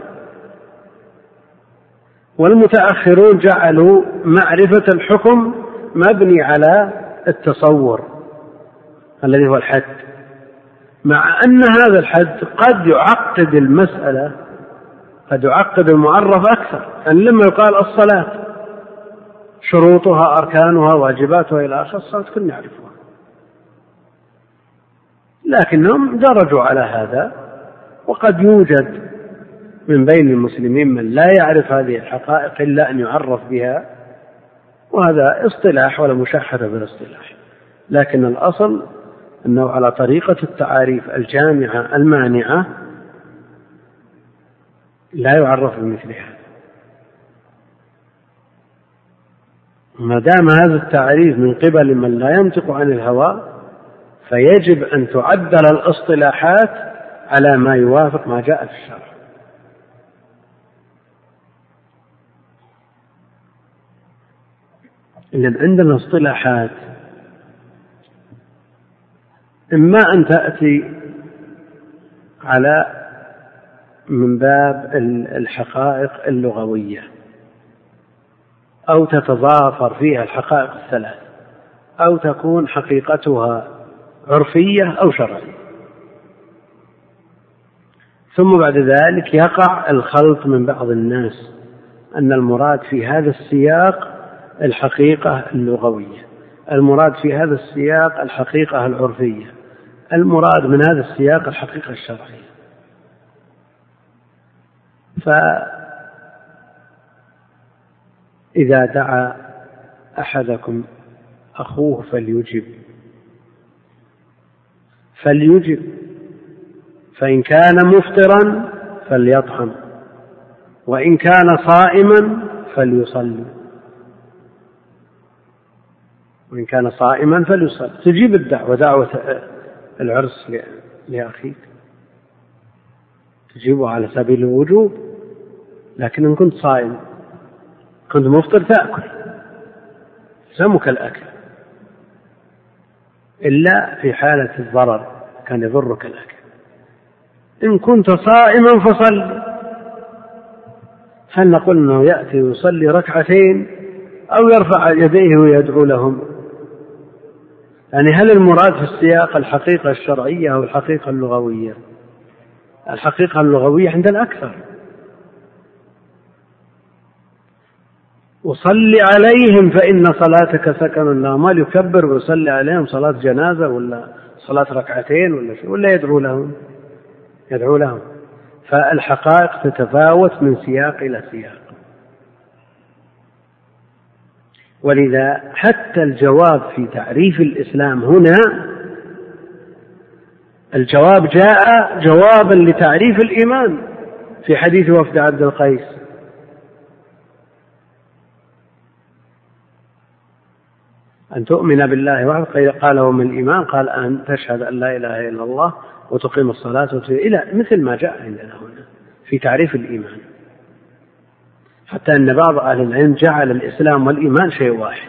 والمتأخرون جعلوا معرفة الحكم مبني على التصور الذي هو الحد، مع أن هذا الحد قد يعقد المسألة، قد يعقد المعرف أكثر. أن لما يقال الصلاة شروطها أركانها واجباتها إلى آخر الصلاة كلنا نعرفها، لكنهم درجوا على هذا. وقد يوجد من بين المسلمين من لا يعرف هذه الحقائق إلا أن يعرف بها، وهذا اصطلاح ولا مشاحة بالاصطلاح، لكن الأصل أنه على طريقة التعاريف الجامعة المانعة لا يعرف بمثل هذا. ما دام هذا التعريف من قبل من لا ينطق عن الهوى، فيجب أن تعدل الاصطلاحات على ما يوافق ما جاء في الشرع. إذن عندنا اصطلاحات إما أن تأتي على من باب الحقائق اللغوية، أو تتضافر فيها الحقائق الثلاث، أو تكون حقيقتها عرفية أو شرعية، ثم بعد ذلك يقع الخلط من بعض الناس أن المراد في هذا السياق الحقيقة اللغوية، المراد في هذا السياق الحقيقة العرفية، المراد من هذا السياق الحقيقة الشرعية. فإذا دعا أحدكم أخوه فليجب فليجب فإن كان مفطرا فليطعم، وإن كان صائما فليصلي وإن كان صائما فليصلي. تجيب الدعوة، دعوة العرس لأخيك تجيبه على سبيل الوجوب، لكن إن كنت صائم كنت مفطر تأكل، سمك الأكل، إلا في حالة الضرر كان يضرك الأكل. إن كنت صائما فصل. هل نقول أنه يأتي ويصلي ركعتين أو يرفع يديه ويدعو لهم؟ يعني هل المراد في السياق الحقيقة الشرعية أو الحقيقة اللغوية؟ الحقيقة اللغوية عند الأكثر. وصل عليهم فإن صلاتك سكن لهم. ما يكبر ويصلي عليهم صلاة جنازة ولا صلاة ركعتين ولا شيء، ولا يدعو لهم يدعو لهم فالحقائق تتفاوت من سياق إلى سياق. ولذا حتى الجواب في تعريف الإسلام هنا، الجواب جاء جوابا لتعريف الإيمان في حديث وفد عبد القيس. أن تؤمن بالله وحده، قال وما الإيمان؟ قال أن تشهد أن لا إله إلا الله وتقيم الصلاة وتؤتي، إلى مثل ما جاء عندنا هنا في تعريف الإيمان. حتى أن بعض أهل العلم جعل الإسلام والإيمان شيء واحد.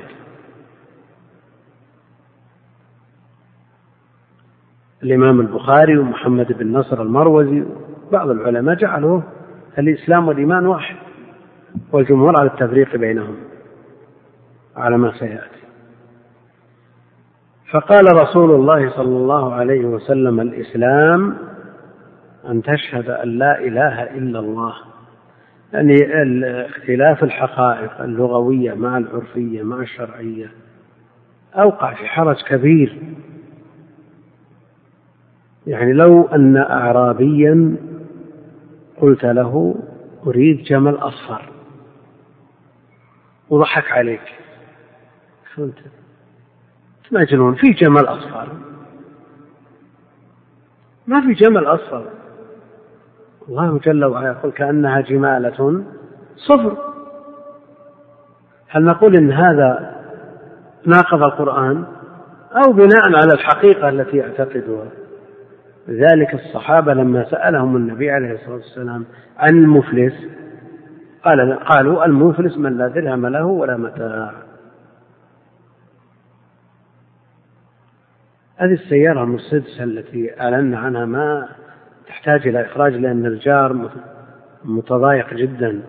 الإمام البخاري ومحمد بن نصر المروزي بعض العلماء جعلوا الإسلام والإيمان واحد، والجمهور على التفريق بينهم على ما سيأتي. فقال رسول الله صلى الله عليه وسلم الإسلام أن تشهد أن لا إله إلا الله. يعني اختلاف الحقائق اللغوية مع العرفية مع الشرعية أوقع في حرج كبير. يعني لو أن أعرابيا قلت له أريد جمل أصفر وضحك عليك، فأنت تمجنون في جمل أصفر؟ ما في جمل أصفر. الله جل وعلا يقول كأنها جمالة صفر. هل نقول إن هذا ناقض القرآن أو بناء على الحقيقة التي يعتقدها؟ لذلك الصحابة لما سألهم النبي عليه الصلاة والسلام عن المفلس قال قالوا المفلس من لا درهم له ولا متاع. هذه السيارة المرسيدس التي أعلن عنها ما تحتاج إلى إخراج، لأن الجار متضايق جدا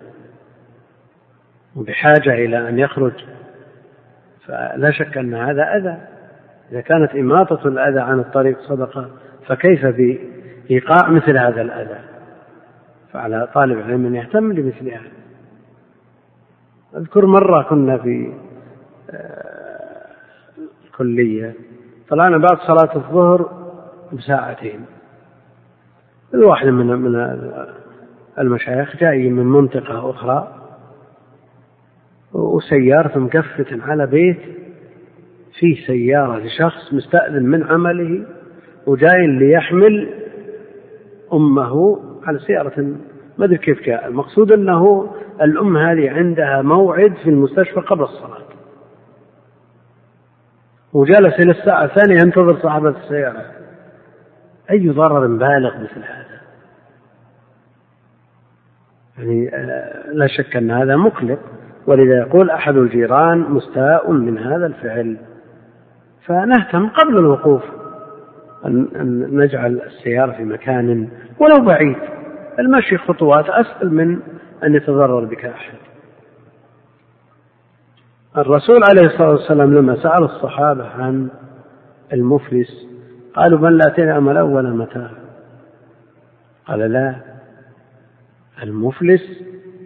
وبحاجة إلى أن يخرج، فلا شك أن هذا أذى. إذا كانت إماطة الأذى عن الطريق صدقة، فكيف بإيقاع مثل هذا الأذى؟ فعلى طالب العلم أن يهتم لمثل هذا. أذكر مرة كنا في الكلية، طلعنا بعد صلاة الظهر بساعتين، الواحد من من المشايخ جاي من منطقة أخرى وسيارة مكفة على بيت فيه سيارة لشخص مستأذن من عمله وجاي ليحمل أمه على سيارة، ما أدري كيف جاء. المقصود أنه الأم هذه عندها موعد في المستشفى قبل الصلاة، وجلس إلى الساعة الثانية ينتظر صاحب السيارة. أي ضرر بالغ مثل هذا؟ يعني لا شك أن هذا مقلق، ولذا يقول أحد الجيران مستاء من هذا الفعل. فنهتم قبل الوقوف أن نجعل السيارة في مكان ولو بعيد، المشي خطوات أسهل من أن يتضرر بك أحد. الرسول عليه الصلاة والسلام لما سأل الصحابة عن المفلس قالوا: من لا تنعم له ولا متاع. قال: لا، المفلس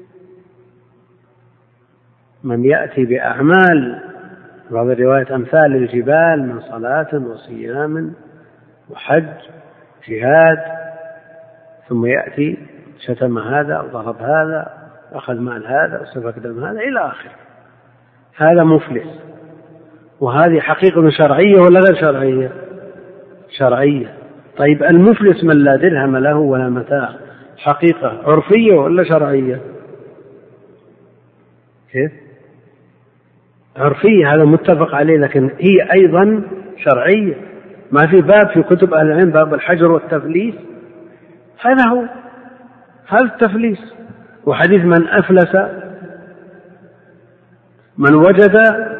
من يأتي بأعمال، بعض الروايات أمثال الجبال، من صلاة وصيام وحج جهاد، ثم يأتي شتم هذا وضرب هذا أخذ مال هذا وسفك دم هذا إلى آخر. هذا مفلس. وهذه حقيقة شرعية ولا غير شرعية؟ شرعية. طيب المفلس من لا درهم له ولا متاع، حقيقة عرفية ولا شرعية؟ كيف؟ عرفية، هذا متفق عليه، لكن هي أيضا شرعية. ما في باب في كتب أهل العلم باب الحجر والتفليس؟ هذا هو، هذا التفليس. وحديث من أفلس، من وجد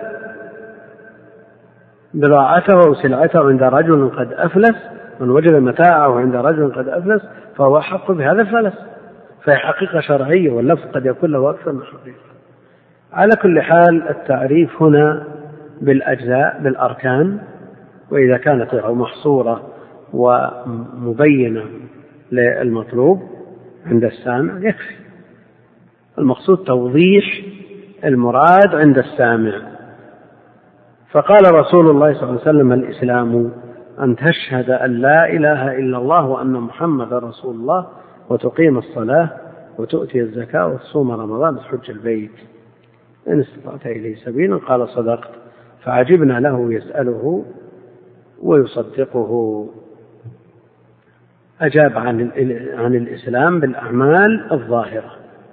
بضاعته أو سلعته عند رجل قد أفلس، من وجد متاعه عند رجل قد أفلس فهو حق بهذا الفلس. فهي حقيقة شرعية، واللفظ قد يكون له أكثر من حقيقة. على كل حال التعريف هنا بالأجزاء بالأركان، وإذا كانت محصورة ومبينة للمطلوب عند السامع يكفي. المقصود توضيح المراد عند السامع. فقال رسول الله صلى الله عليه وسلم: الإسلام أن تشهد أن لا إله إلا الله وأن محمد رسول الله، وتقيم الصلاة، وتؤتي الزكاة، وتصوم رمضان، وتحج البيت إن استطعت إليه سبيلا. قال: صدقت. فعجبنا له يسأله ويصدقه. أجاب عن, عن الإسلام بالأعمال الظاهرة.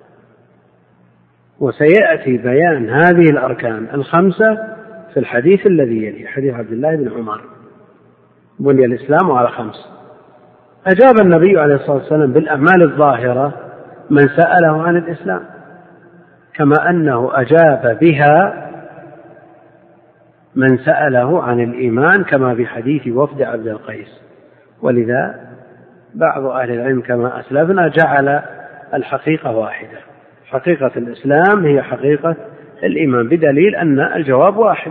وسيأتي بيان هذه الأركان الخمسة في الحديث الذي يلي، حديث عبد الله بن عمر: بني الإسلام على خمس. أجاب النبي عليه الصلاة والسلام بالأعمال الظاهرة من سأله عن الإسلام، كما أنه أجاب بها من سأله عن الإيمان، كما في حديث وفد عبد القيس. ولذا بعض أهل العلم كما أسلفنا جعل الحقيقة واحدة، حقيقة الإسلام هي حقيقة الإيمان، بدليل أن الجواب واحد.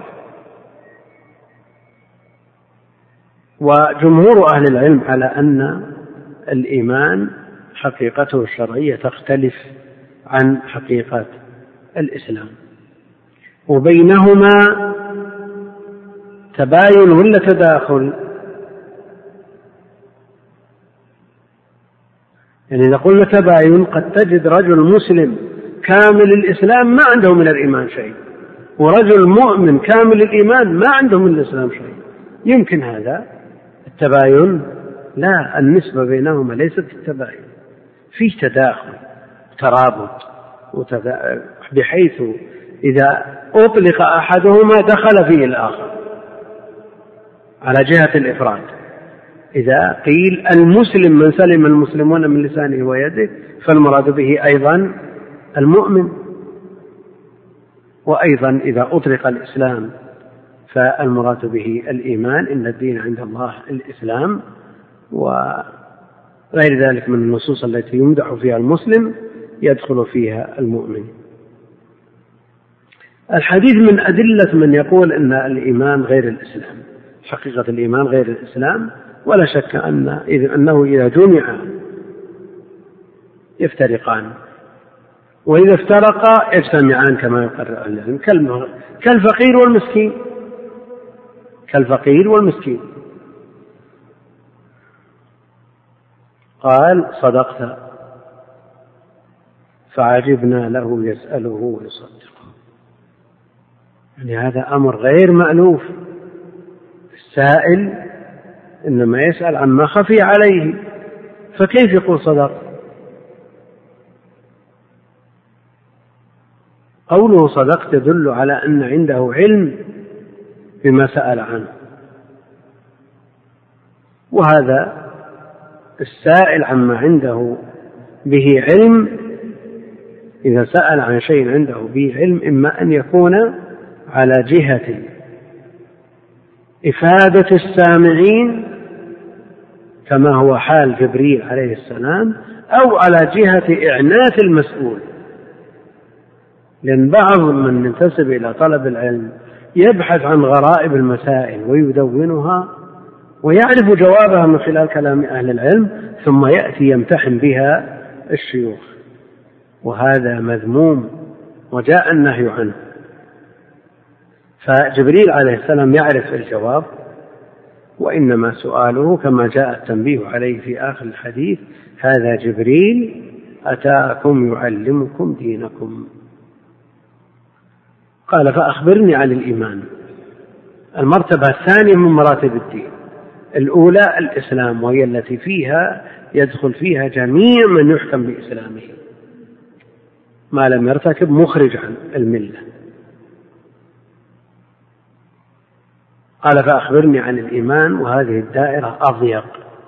وجمهور أهل العلم على أن الإيمان حقيقته الشرعية تختلف عن حقيقة الإسلام، وبينهما تباين ولا تداخل؟ يعني إذا قلنا تباين قد تجد رجل مسلم كامل الإسلام ما عنده من الإيمان شيء، ورجل مؤمن كامل الإيمان ما عنده من الإسلام شيء. يمكن هذا التباين؟ لا، النسبة بينهما ليست التباين، فيه تداخل ترابط وتدا... بحيث إذا أطلق أحدهما دخل فيه الآخر على جهة الإفراد. إذا قيل المسلم من سلم المسلمون من لسانه ويده، فالمراد به أيضا المؤمن. وأيضا إذا أطلق الإسلام فالمراد به الإيمان، إن الدين عند الله الإسلام. غير ذلك من النصوص التي يمدح فيها المسلم يدخل فيها المؤمن. الحديث من أدلة من يقول أن الإيمان غير الإسلام، حقيقة الإيمان غير الإسلام، ولا شك أن أنه إذا جمع يفترقان، وإذا افترقا يجتمعان كما يقرر العلم، كالفقير والمسكين، كالفقير والمسكين. قال صدقت، فعجبنا له يسأله ويصدقه. يعني هذا أمر غير مألوف، السائل إنما يسأل عما خفي عليه، فكيف يقول صدق؟ قوله صدق تدل على أن عنده علم بما سأل عنه، وهذا السائل عما عنده به علم إذا سأل عن شيء عنده به علم إما أن يكون على جهة إفادة السامعين كما هو حال جبريل عليه السلام، أو على جهة إعنات المسؤول، لأن بعض من ينتسب إلى طلب العلم يبحث عن غرائب المسائل ويدونها ويعرف جوابها من خلال كلام أهل العلم، ثم يأتي يمتحن بها الشيوخ، وهذا مذموم وجاء النهي عنه. فجبريل عليه السلام يعرف الجواب، وإنما سؤاله كما جاء التنبيه عليه في آخر الحديث: هذا جبريل أتاكم يعلمكم دينكم. قال: فأخبرني عن الإيمان. المرتبة الثانية من مراتب الدين، الأولى الإسلام، وهي التي فيها يدخل فيها جميع من يحكم بإسلامه ما لم يرتكب مخرج عن الملة. قال: فأخبرني عن الإيمان، وهذه الدائرة أضيق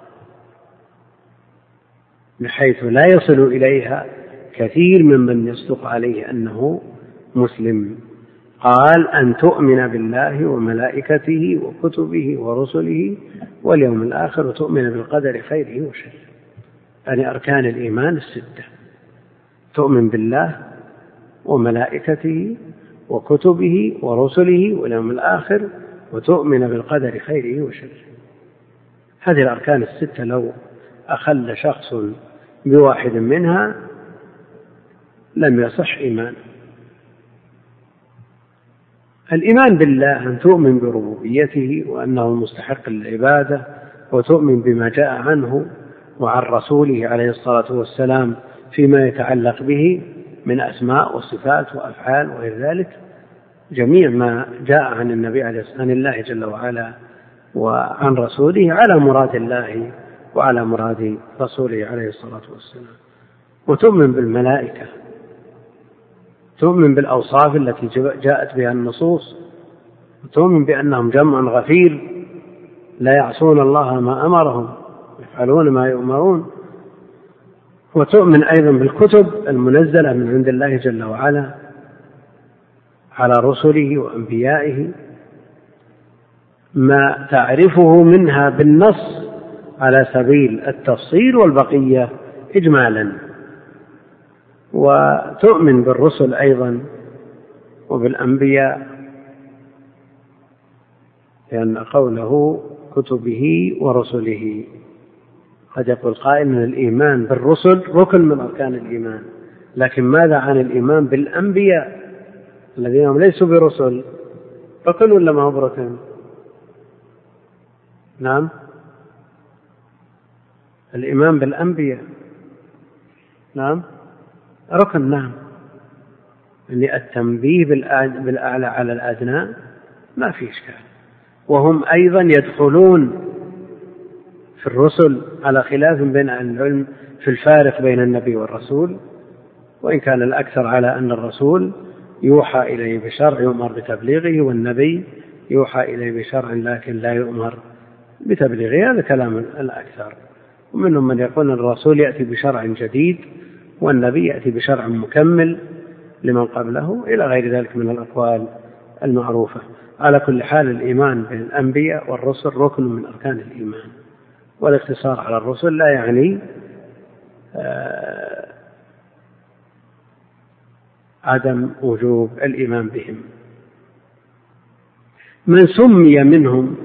بحيث لا يصل إليها كثير ممن يصدق عليه أنه مسلم. قال: أن تؤمن بالله وملائكته وكتبه ورسله واليوم الآخر وتؤمن بالقدر خيره وشره. يعني أركان الإيمان الستة: تؤمن بالله وملائكته وكتبه ورسله واليوم الآخر وتؤمن بالقدر خيره وشره. هذه الأركان الستة لو أخل شخص بواحد منها لم يصح إيمان. الإيمان بالله أن تؤمن بربوبيته وأنه مستحق للعبادة، وتؤمن بما جاء عنه وعن رسوله عليه الصلاة والسلام فيما يتعلق به من أسماء وصفات وأفعال وغير ذلك، جميع ما جاء عن النبي عليه الصلاة والسلام الله جل وعلا وعن رسوله على مراد الله وعلى مراد رسوله عليه الصلاة والسلام. وتؤمن بالملائكة، تؤمن بالأوصاف التي جاءت بها النصوص، وتؤمن بأنهم جمع غفير لا يعصون الله ما أمرهم يفعلون ما يؤمرون. وتؤمن أيضا بالكتب المنزلة من عند الله جل وعلا على رسله وأنبيائه، ما تعرفه منها بالنص على سبيل التفصيل والبقية إجمالا. وتؤمن بالرسل أيضا وبالأنبياء، لأن قوله كتبه ورسله قد يقول قائل من الإيمان بالرسل ركن من أركان الإيمان، لكن ماذا عن الإيمان بالأنبياء الذين هم ليسوا برسل؟ ركن ولا ما هو ركن؟ نعم، الإيمان بالأنبياء نعم ركن، نعم، يعني التنبيه بالأعلى على الأدنى ما في إشكال. وهم أيضا يدخلون في الرسل على خلاف بين العلم في الفارق بين النبي والرسول، وإن كان الأكثر على أن الرسول يوحى إليه بشرع يؤمر بتبليغه، والنبي يوحى إليه بشرع لكن لا يؤمر بتبليغه، هذا كلام الأكثر. ومنهم من يقول الرسول يأتي بشرع جديد والنبي يأتي بشرع مكمل لمن قبله، إلى غير ذلك من الأقوال المعروفة. على كل حال الإيمان بالأنبياء والرسل ركن من أركان الإيمان، والاقتصار على الرسل لا يعني عدم وجوب الإيمان بهم. من سمي منهم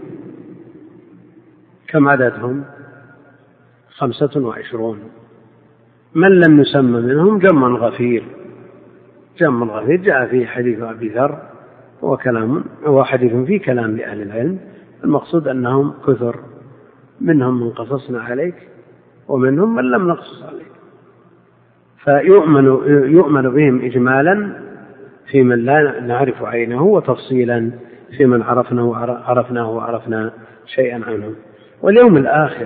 كم عددهم؟ خمسة وعشرون. من لم يسمى منهم جمع غفير. جمع غفير جاء في حديث أبي ذر وكلام وحديث فيه كلام لأهل العلم، المقصود أنهم كثر، منهم من قصصنا عليك ومنهم من لم نقصص عليك، فيؤمن يؤمن بهم إجمالا في من لا نعرف عينه، وتفصيلا في من عرفناه عرفناه وعرفنا شيئا عنه. واليوم الآخر،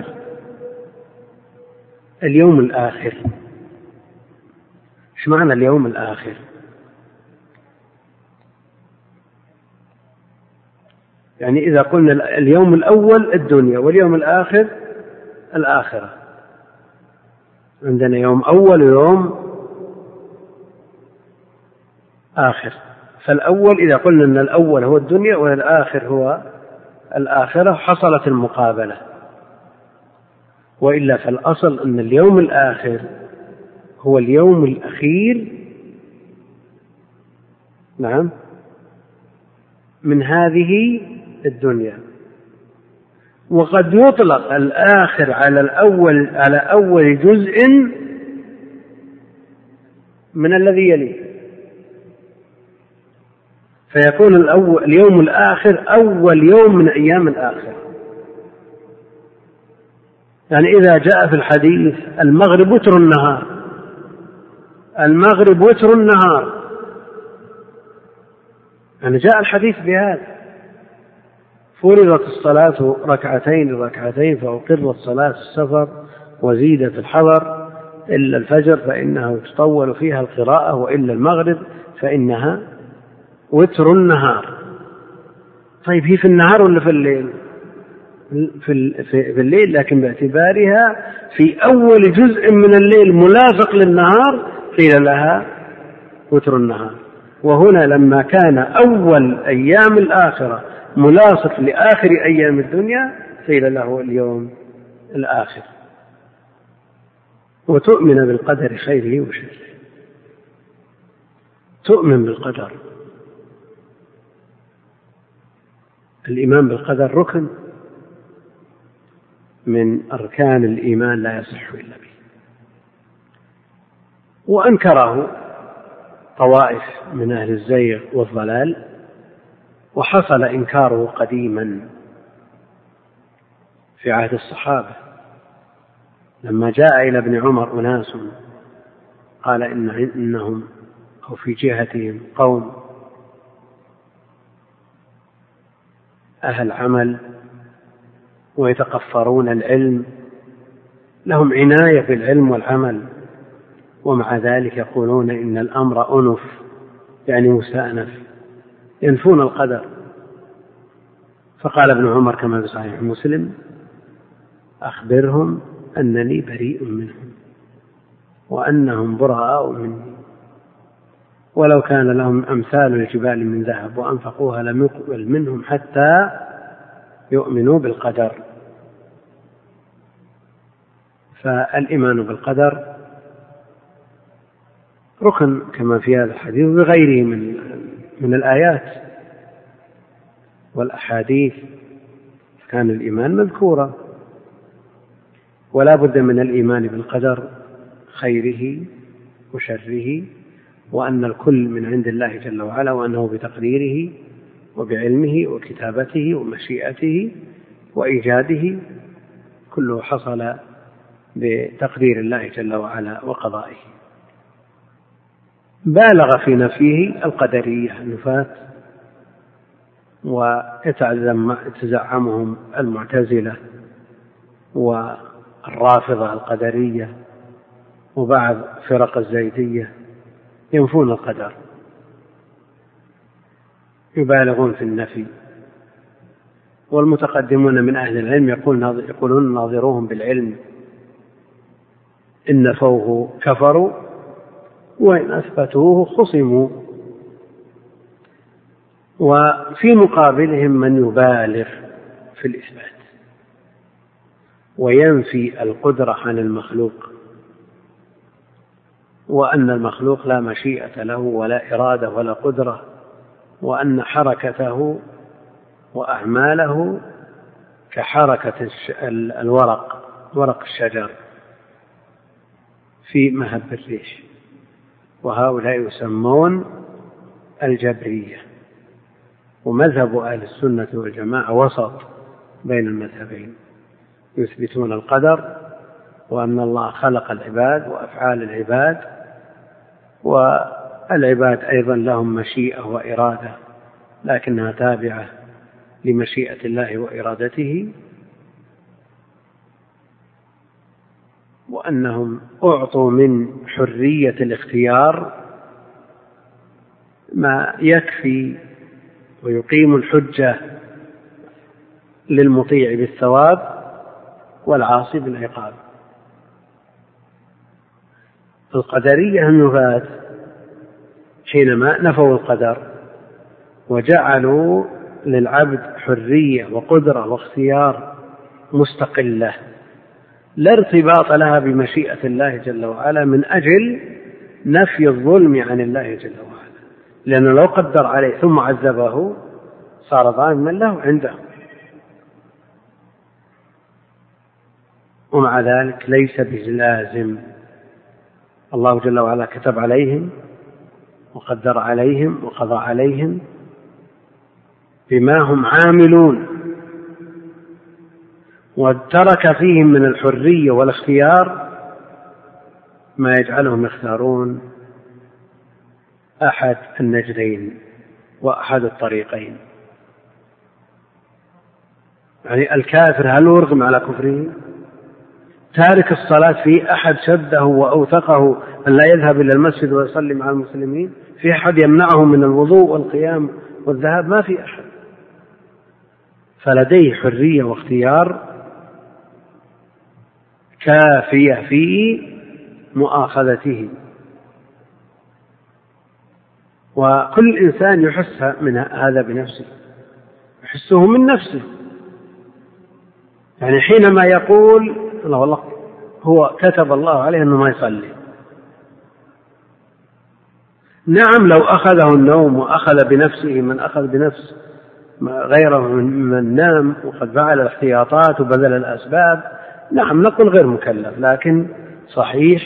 اليوم الآخر ايش معنى اليوم الآخر؟ يعني إذا قلنا اليوم الأول الدنيا واليوم الآخر الآخرة، عندنا يوم أول ويوم آخر. فالأول إذا قلنا أن الأول هو الدنيا والآخر هو الآخرة حصلت المقابلة، وإلا فالأصل أن اليوم الآخر هو اليوم الأخير نعم من هذه الدنيا. وقد يطلق الآخر على الأول على أول جزء من الذي يليه، فيكون الأول اليوم الآخر أول يوم من أيام الآخر. يعني إذا جاء في الحديث المغرب وتر النهار، المغرب وتر النهار، يعني جاء الحديث بهذا. فرضت الصلاة ركعتين ركعتين فأقرت صلاة السفر وزيدت الحضر إلا الفجر فإنها تطول فيها القراءة، وإلا المغرب فإنها وتر النهار. طيب هي في النهار ولا في الليل؟ في, في الليل، لكن باعتبارها في أول جزء من الليل ملاصق للنهار قيل لها وتر النهار. وهنا لما كان أول أيام الآخرة ملاصق لآخر أيام الدنيا قيل له اليوم الآخر. وتؤمن بالقدر خيره وشره، تؤمن بالقدر. الإيمان بالقدر ركن من أركان الإيمان لا يصح إلا به، وأنكره طوائف من أهل الزيغ والضلال، وحصل إنكاره قديما في عهد الصحابة لما جاء إلى ابن عمر أناس قال إن إنهم أو في جهتهم قوم أهل عمل ويتقفرون العلم، لهم عناية بالعلم والعمل، ومع ذلك يقولون إن الأمر أنف يعني مستأنف، ينفون القدر. فقال ابن عمر كما في صحيح مسلم أخبرهم أنني بريء منهم وأنهم براء مني، ولو كان لهم أمثال الجبال من ذهب وأنفقوها لم يقبل منهم حتى يؤمنوا بالقدر. فالإيمان بالقدر ركن كما في هذا الحديث وغيره من من الآيات والأحاديث كان الإيمان مذكورا. ولا بد من الإيمان بالقدر خيره وشره، وأن الكل من عند الله جل وعلا، وأنه بتقديره وبعلمه وكتابته ومشيئته وإيجاده كله حصل بتقدير الله جل وعلا وقضائه. بالغ في نفيه القدرية النفاة، ويتزعمهم المعتزلة والرافضة القدرية وبعض فرق الزيدية ينفون القدر، يبالغون في النفي. والمتقدمون من أهل العلم يقولون ناظروهم بالعلم، إن نفوه كفروا وإن أثبتوه خصموا. وفي مقابلهم من يبالغ في الإثبات وينفي القدرة عن المخلوق، وأن المخلوق لا مشيئة له ولا إرادة ولا قدرة، وأن حركته وأعماله كحركة الورق ورق الشجر في مهب الريح. وهؤلاء يسمون الجبرية. ومذهب أهل السنة والجماعة وسط بين المذهبين، يثبتون القدر وأن الله خلق العباد وأفعال العباد، والعباد أيضا لهم مشيئة وإرادة لكنها تابعة لمشيئة الله وإرادته، وأنهم أعطوا من حرية الاختيار ما يكفي ويقيم الحجة للمطيع بالثواب والعاصي بالعقاب. القدرية النفاة حينما نفوا القدر وجعلوا للعبد حرية وقدرة واختيار مستقلة لا ارتباط لها بمشيئة الله جل وعلا، من أجل نفي الظلم عن الله جل وعلا، لأنه لو قدر عليه ثم عذبه صار ظالما له عنده. ومع ذلك ليس بلازم، الله جل وعلا كتب عليهم وقدر عليهم وقضى عليهم بما هم عاملون، وترك فيهم من الحرية والاختيار ما يجعلهم يختارون أحد النجدين وأحد الطريقين. يعني الكافر هل يرغم على كفره؟ تارك الصلاة في أحد شده وأوثقه أن لا يذهب إلى المسجد ويصلي مع المسلمين؟ في أحد يمنعه من الوضوء والقيام والذهاب؟ ما في أحد. فلديه حرية واختيار كافية في مؤاخذته، وكل إنسان يحس من هذا بنفسه، يحسه من نفسه. يعني حينما يقول الله والله هو كتب الله عليه أنه ما يصلي، نعم لو أخذه النوم وأخذ بنفسه من أخذ بنفس غيره من نام وقد فعل الاحتياطات وبذل الأسباب، نعم نقول غير مكلف، لكن صحيح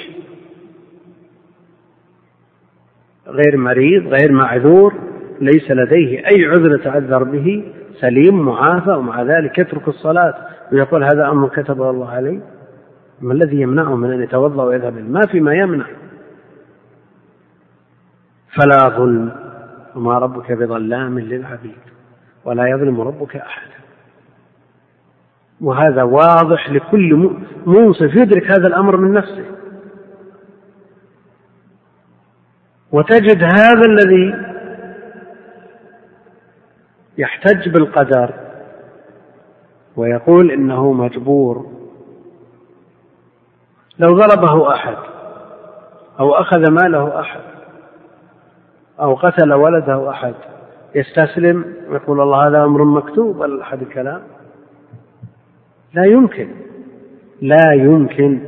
غير مريض غير معذور ليس لديه أي عذر يتعذر به، سليم معافى، ومع ذلك يترك الصلاة ويقول هذا أمر كتبه الله عليه. ما الذي يمنعه من أن يتوضأ ويذهب؟ ما في ما يمنع. فلا ظلم، وما ربك بظلام للعبيد ولا يظلم ربك أحد. وهذا واضح لكل منصف يدرك هذا الأمر من نفسه. وتجد هذا الذي يحتج بالقدر ويقول إنه مجبور، لو ضربه أحد أو أخذ ماله أحد أو قتل ولده أحد يستسلم ويقول الله هذا أمر مكتوب ولا أحد الكلام؟ لا يمكن، لا يمكن.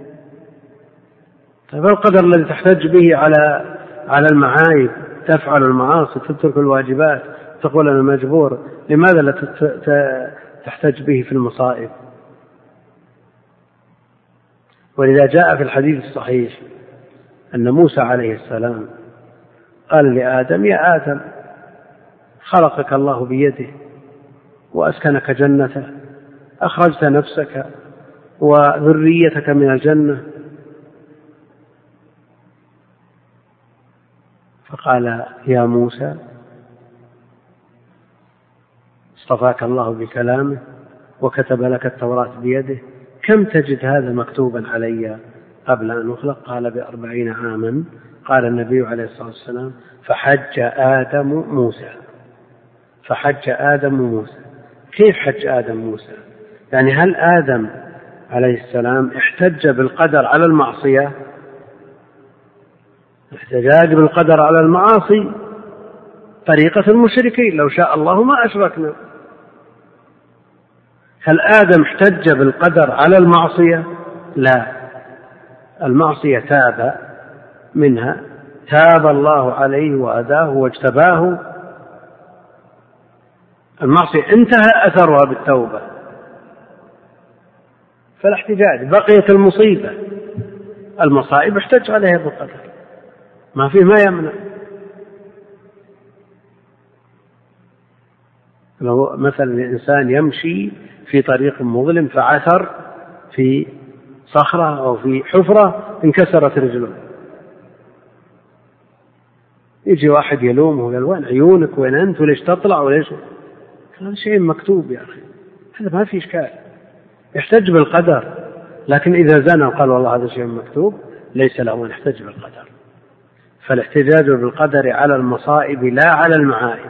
طيب القدر الذي تحتج به على على المعايب، تفعل المعاصي تترك الواجبات تقول أنا مجبور، لماذا لا تحتج به في المصائب؟ ولذا جاء في الحديث الصحيح أن موسى عليه السلام قال لآدم يا آدم خلقك الله بيده وأسكنك جنته، أخرجت نفسك وذريتك من الجنة، فقال يا موسى اصطفاك الله بكلامه وكتب لك التوراة بيده، كم تجد هذا مكتوبا علي قبل أن أخلق؟ قال بأربعين عاما. قال النبي عليه الصلاة والسلام فحج آدم موسى، فحج آدم موسى. كيف حج آدم موسى؟ يعني هل آدم عليه السلام احتج بالقدر على المعصية؟ احتجاج بالقدر على المعاصي طريقة المشركين، لو شاء الله ما أشركنا. هل آدم احتج بالقدر على المعصية؟ لا، المعصية تاب منها تاب الله عليه وهداه واجتباه، المعصية انتهى أثرها بالتوبة فلا احتجاج. بقيت المصيبة، المصائب احتج عليها بالقدر، ما فيه ما يمنع. لو مثلا الإنسان يمشي في طريق مظلم فعثر في صخرة أو في حفرة انكسرت رجله، يجي واحد يلومه ويقول وين عيونك، وين أنت، وليش تطلع، وليش؟ هذا شيء مكتوب يا أخي، هذا ما في إشكال، يحتج بالقدر. لكن إذا زنى وقال والله هذا شيء مكتوب ليس له أن يحتج بالقدر. فالاحتجاج بالقدر على المصائب لا على المعائب،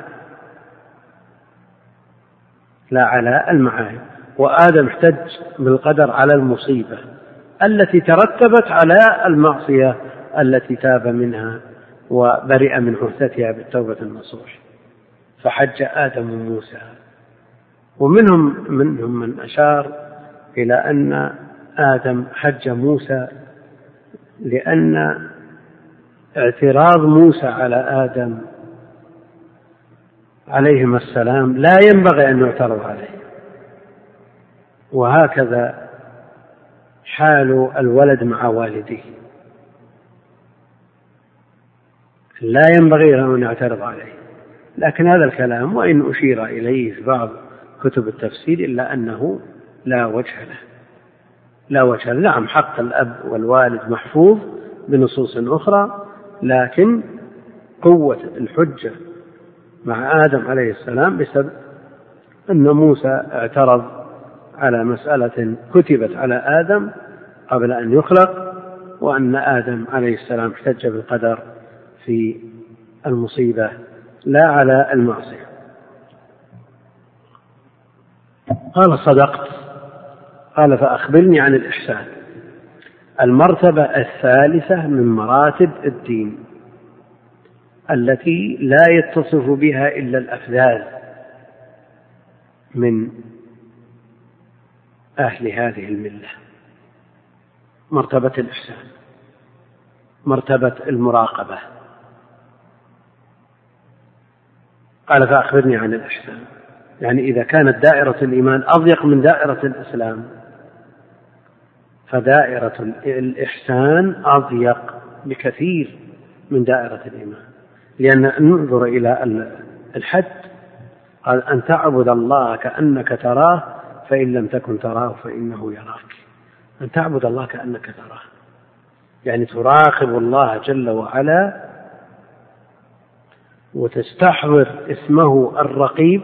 لا على المعائب. وآدم احتج بالقدر على المصيبة التي ترتبت على المعصية التي تاب منها وبرئ من عهدتها بالتوبة النصوح، فحج آدم موسى. ومنهم منهم من أشار إلى أن آدم حج موسى لأن اعتراض موسى على آدم عليهما السلام لا ينبغي أن يعترض عليه، وهكذا حال الولد مع والده لا ينبغي له أن يعترض عليه. لكن هذا الكلام وإن أشير إليه في بعض كتب التفسير إلا أنه لا وجه له، لا وجه له. نعم حق الأب والوالد محفوظ بنصوص أخرى، لكن قوة الحجة مع آدم عليه السلام بسبب أن موسى اعترض على مسألة كتبت على آدم قبل أن يخلق، وأن آدم عليه السلام احتج بالقدر في المصيبة لا على المعصية. قال صدقت. قال فأخبرني عن الإحسان. المرتبة الثالثة من مراتب الدين التي لا يتصف بها إلا الأفذاذ من أهل هذه الملة، مرتبة الإحسان، مرتبة المراقبة. قال فأخبرني عن الإحسان، يعني إذا كانت دائرة الإيمان أضيق من دائرة الإسلام فدائرة الإحسان أضيق بكثير من دائرة الإيمان. لأن ننظر إلى الحد، قال أن تعبد الله كأنك تراه فإن لم تكن تراه فإنه يراك. أن تعبد الله كأنك تراه يعني تراقب الله جل وعلا وتستحضر اسمه الرقيب.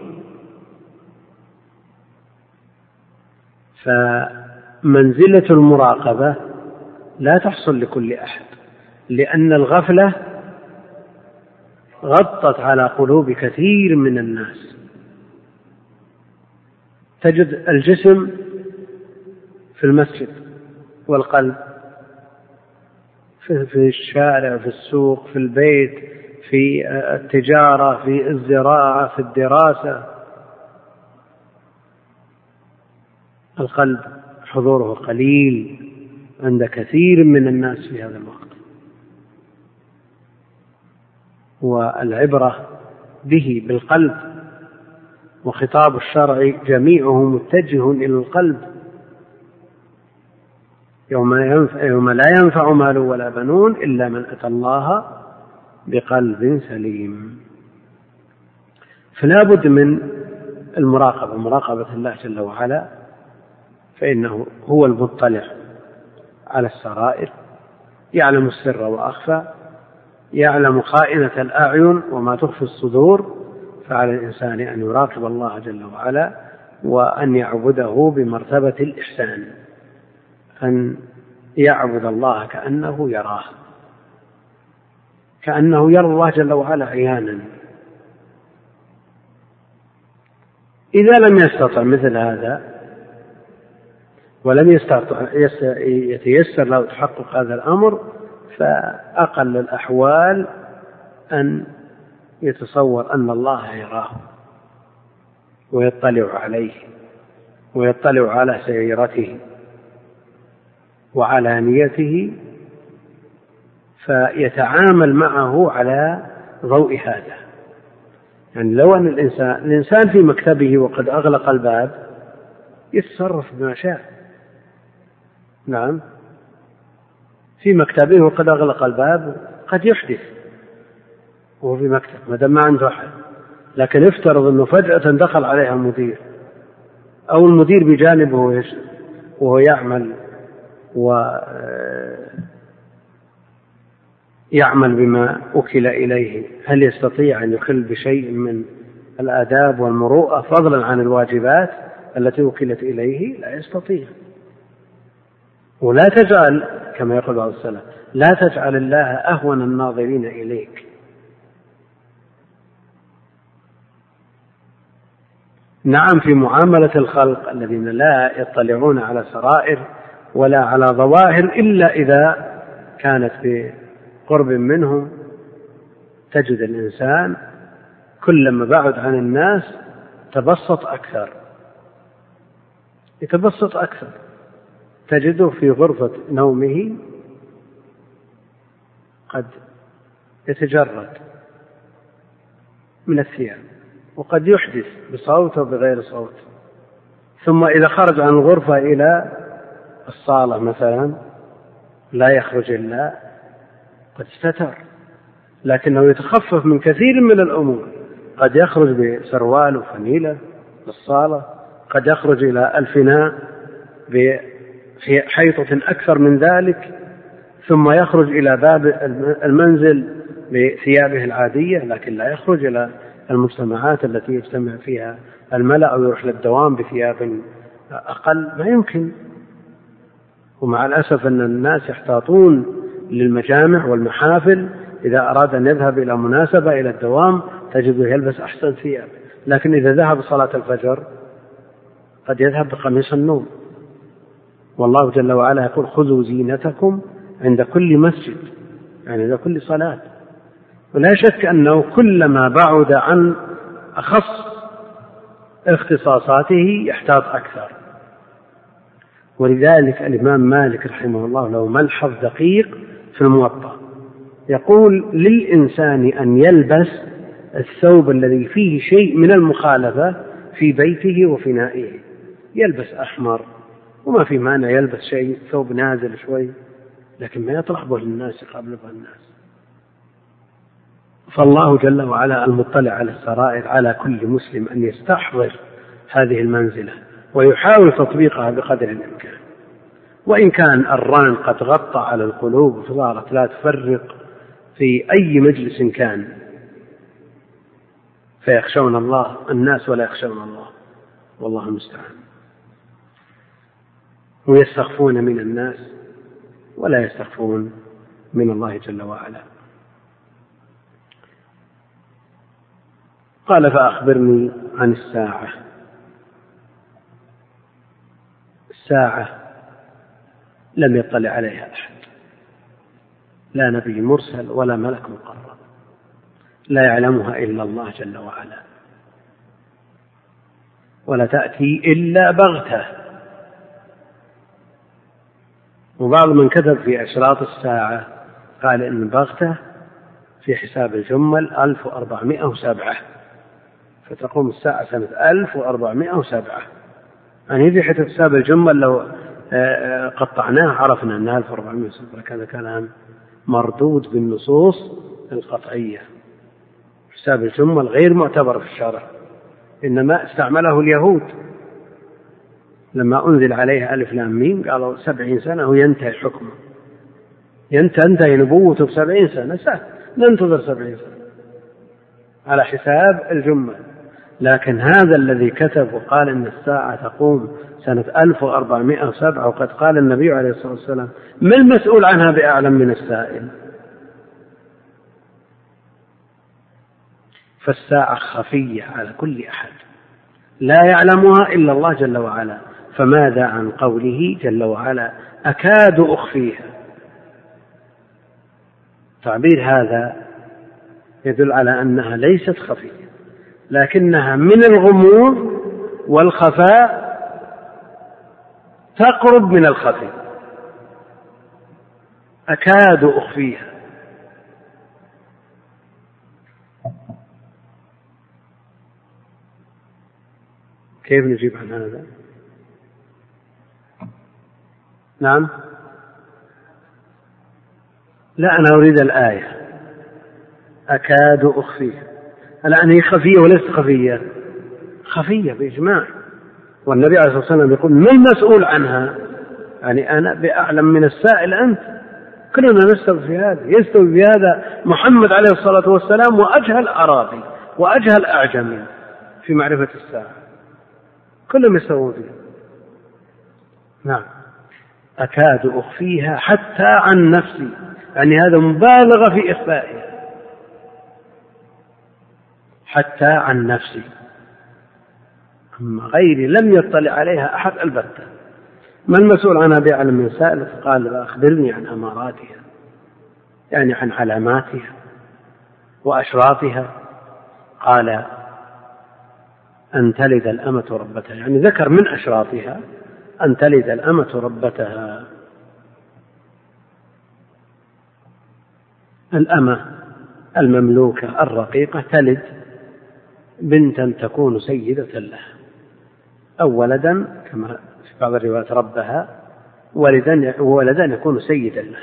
فمنزلة المراقبة لا تحصل لكل أحد، لأن الغفلة غطت على قلوب كثير من الناس. تجد الجسم في المسجد والقلب في الشارع، في السوق، في البيت، في التجارة، في الزراعة، في الدراسة. القلب حضوره قليل عند كثير من الناس في هذا الوقت، والعبرة به بالقلب، وخطاب الشرع جميعه متجه إلى القلب. يوم, يوم لا ينفع مال ولا بنون إلا من أتى الله بقلب سليم. فلا بد من المراقبة، مراقبة الله جل وعلا، فإنه هو المطلع على السرائر، يعلم السر وأخفى، يعلم خائنة الأعين وما تخفي الصدور. فعلى الإنسان أن يراقب الله جل وعلا وأن يعبده بمرتبة الإحسان، أن يعبد الله كأنه يراه، كأنه يرى الله جل وعلا عيانا. إذا لم يستطع مثل هذا ولم يستطع يتيسر له تحقق هذا الأمر، فأقل الأحوال أن يتصور أن الله يراه ويطلع عليه ويطلع على سريرته وعلانيته، فيتعامل معه على ضوء هذا. يعني لو أن الإنسان, الإنسان في مكتبه وقد أغلق الباب يتصرف بما شاء. نعم، في مكتبه وقد أغلق الباب قد يحدث وهو في مكتب ما دام ما عنده أحد. لكن افترض أنه فجأة دخل عليها المدير أو المدير بجانبه وهو يعمل ويعمل بما أكل إليه، هل يستطيع أن يخل بشيء من الآداب والمروءة فضلا عن الواجبات التي أكلت إليه؟ لا يستطيع. ولا تجعل كما يقول بعض السلف لا تجعل الله أهون الناظرين إليك. نعم، في معاملة الخلق الذين لا يطلعون على سرائر ولا على ظواهر إلا إذا كانت بقرب منهم، تجد الإنسان كلما بعد عن الناس تبسط أكثر يتبسط أكثر. تجده في غرفة نومه قد يتجرد من الثياب وقد يحدث بصوت وبغير صوت، ثم إذا خرج عن الغرفة إلى الصالة مثلا لا يخرج إلا قد استتر، لكنه يتخفف من كثير من الأمور. قد يخرج بسروال وفنيلة للصالة، قد يخرج إلى الفناء بحيطة أكثر من ذلك، ثم يخرج إلى باب المنزل بثيابه العادية، لكن لا يخرج إلى المجتمعات التي يجتمع فيها الملأ أو يروح للدوام بثياب أقل. ما يمكن. ومع الأسف أن الناس يحتاطون للمجامع والمحافل، إذا أراد أن يذهب إلى مناسبة إلى الدوام تجده يلبس أحسن ثياب، لكن إذا ذهب صلاة الفجر قد يذهب بقميص النوم. والله جل وعلا يقول خذوا زينتكم عند كل مسجد، يعني عند كل صلاة. ولا شك أنه كلما بعد عن أخص اختصاصاته يحتاط أكثر. ولذلك الإمام مالك رحمه الله له ملحظ دقيق في الموطأ، يقول للإنسان أن يلبس الثوب الذي فيه شيء من المخالفة في بيته وفنائه. يلبس أحمر وما في مانع يلبس شيء ثوب نازل شوي، لكن ما يطلع به للناس يقابل به الناس. فالله جل وعلا المطلع على السرائر على كل مسلم أن يستحضر هذه المنزلة ويحاول تطبيقها بقدر الإمكان. وإن كان الران قد غطى على القلوب وصارت لا تفرق في أي مجلس كان، فيخشون الله الناس ولا يخشون الله، والله المستعان. ويستخفون من الناس ولا يستخفون من الله جل وعلا. قال فأخبرني عن الساعة. الساعة لم يطلع عليها أحد، لا نبي مرسل ولا ملك مقرب، لا يعلمها إلا الله جل وعلا، ولا تأتي إلا بغتة. وبعض من كتب في أشراط الساعة قال إن بغتة في حساب الجمل ألف وأربعمائة وسبعة، فتقوم الساعة سنة ألف وأربعمائة وسبعة. يعني في حساب الجمل لو قطعناه عرفنا أنها ألف وأربعمائة وسبعة. هذا كلام مردود بالنصوص القطعية. حساب الجمل غير معتبر في الشرع، إنما استعمله اليهود لما أنزل عليه ألف لام ميم، قالوا سبعين سنة وينتهي حكمه، ينتهي نبوته بسبعين سنة، سهل ننتظر سبعين سنة على حساب الجمل. لكن هذا الذي كتب وقال إن الساعة تقوم سنة ألف وأربعمائة وسبعة، وقد قال النبي عليه الصلاة والسلام ما المسؤول عنها بأعلم من السائل. فالساعة خفية على كل أحد لا يعلمها إلا الله جل وعلا. فماذا عن قوله جل وعلا أكاد أخفيها؟ تعبير هذا يدل على أنها ليست خفية، لكنها من الغموض والخفاء تقرب من الخفي. أكاد أخفيها كيف نجيب عن هذا؟ نعم، لا أنا أريد الآية أكاد أخفيه. الآن هي خفية وليست خفية؟ خفية بإجماع، والنبي عليه الصلاة والسلام يقول ما المسؤول عنها؟ يعني أنا بأعلم من السائل أنت، كلنا نستوي في هذا، يستوي في هذا محمد عليه الصلاة والسلام وأجهل أراضي وأجهل أعجمي في معرفة الساعة، كلهم يستوون فيها. نعم، أكاد أخفيها حتى عن نفسي، يعني هذا مبالغة في إخفائها، حتى عن نفسي، أما غيري لم يطلع عليها أحد البتة. ما المسؤول عنها بأعلم من سائل؟ قال أخبرني عن أماراتها، يعني عن علاماتها وأشراطها. قال أن تلد الأمة ربتها، يعني ذكر من أشراطها أن تلد الأمة ربتها. الأمة المملوكة الرقيقة تلد بنتا تكون سيدة لها، أو ولدا كما في بعض الروايات ربها، ولدا ولدا يكون سيدا لها.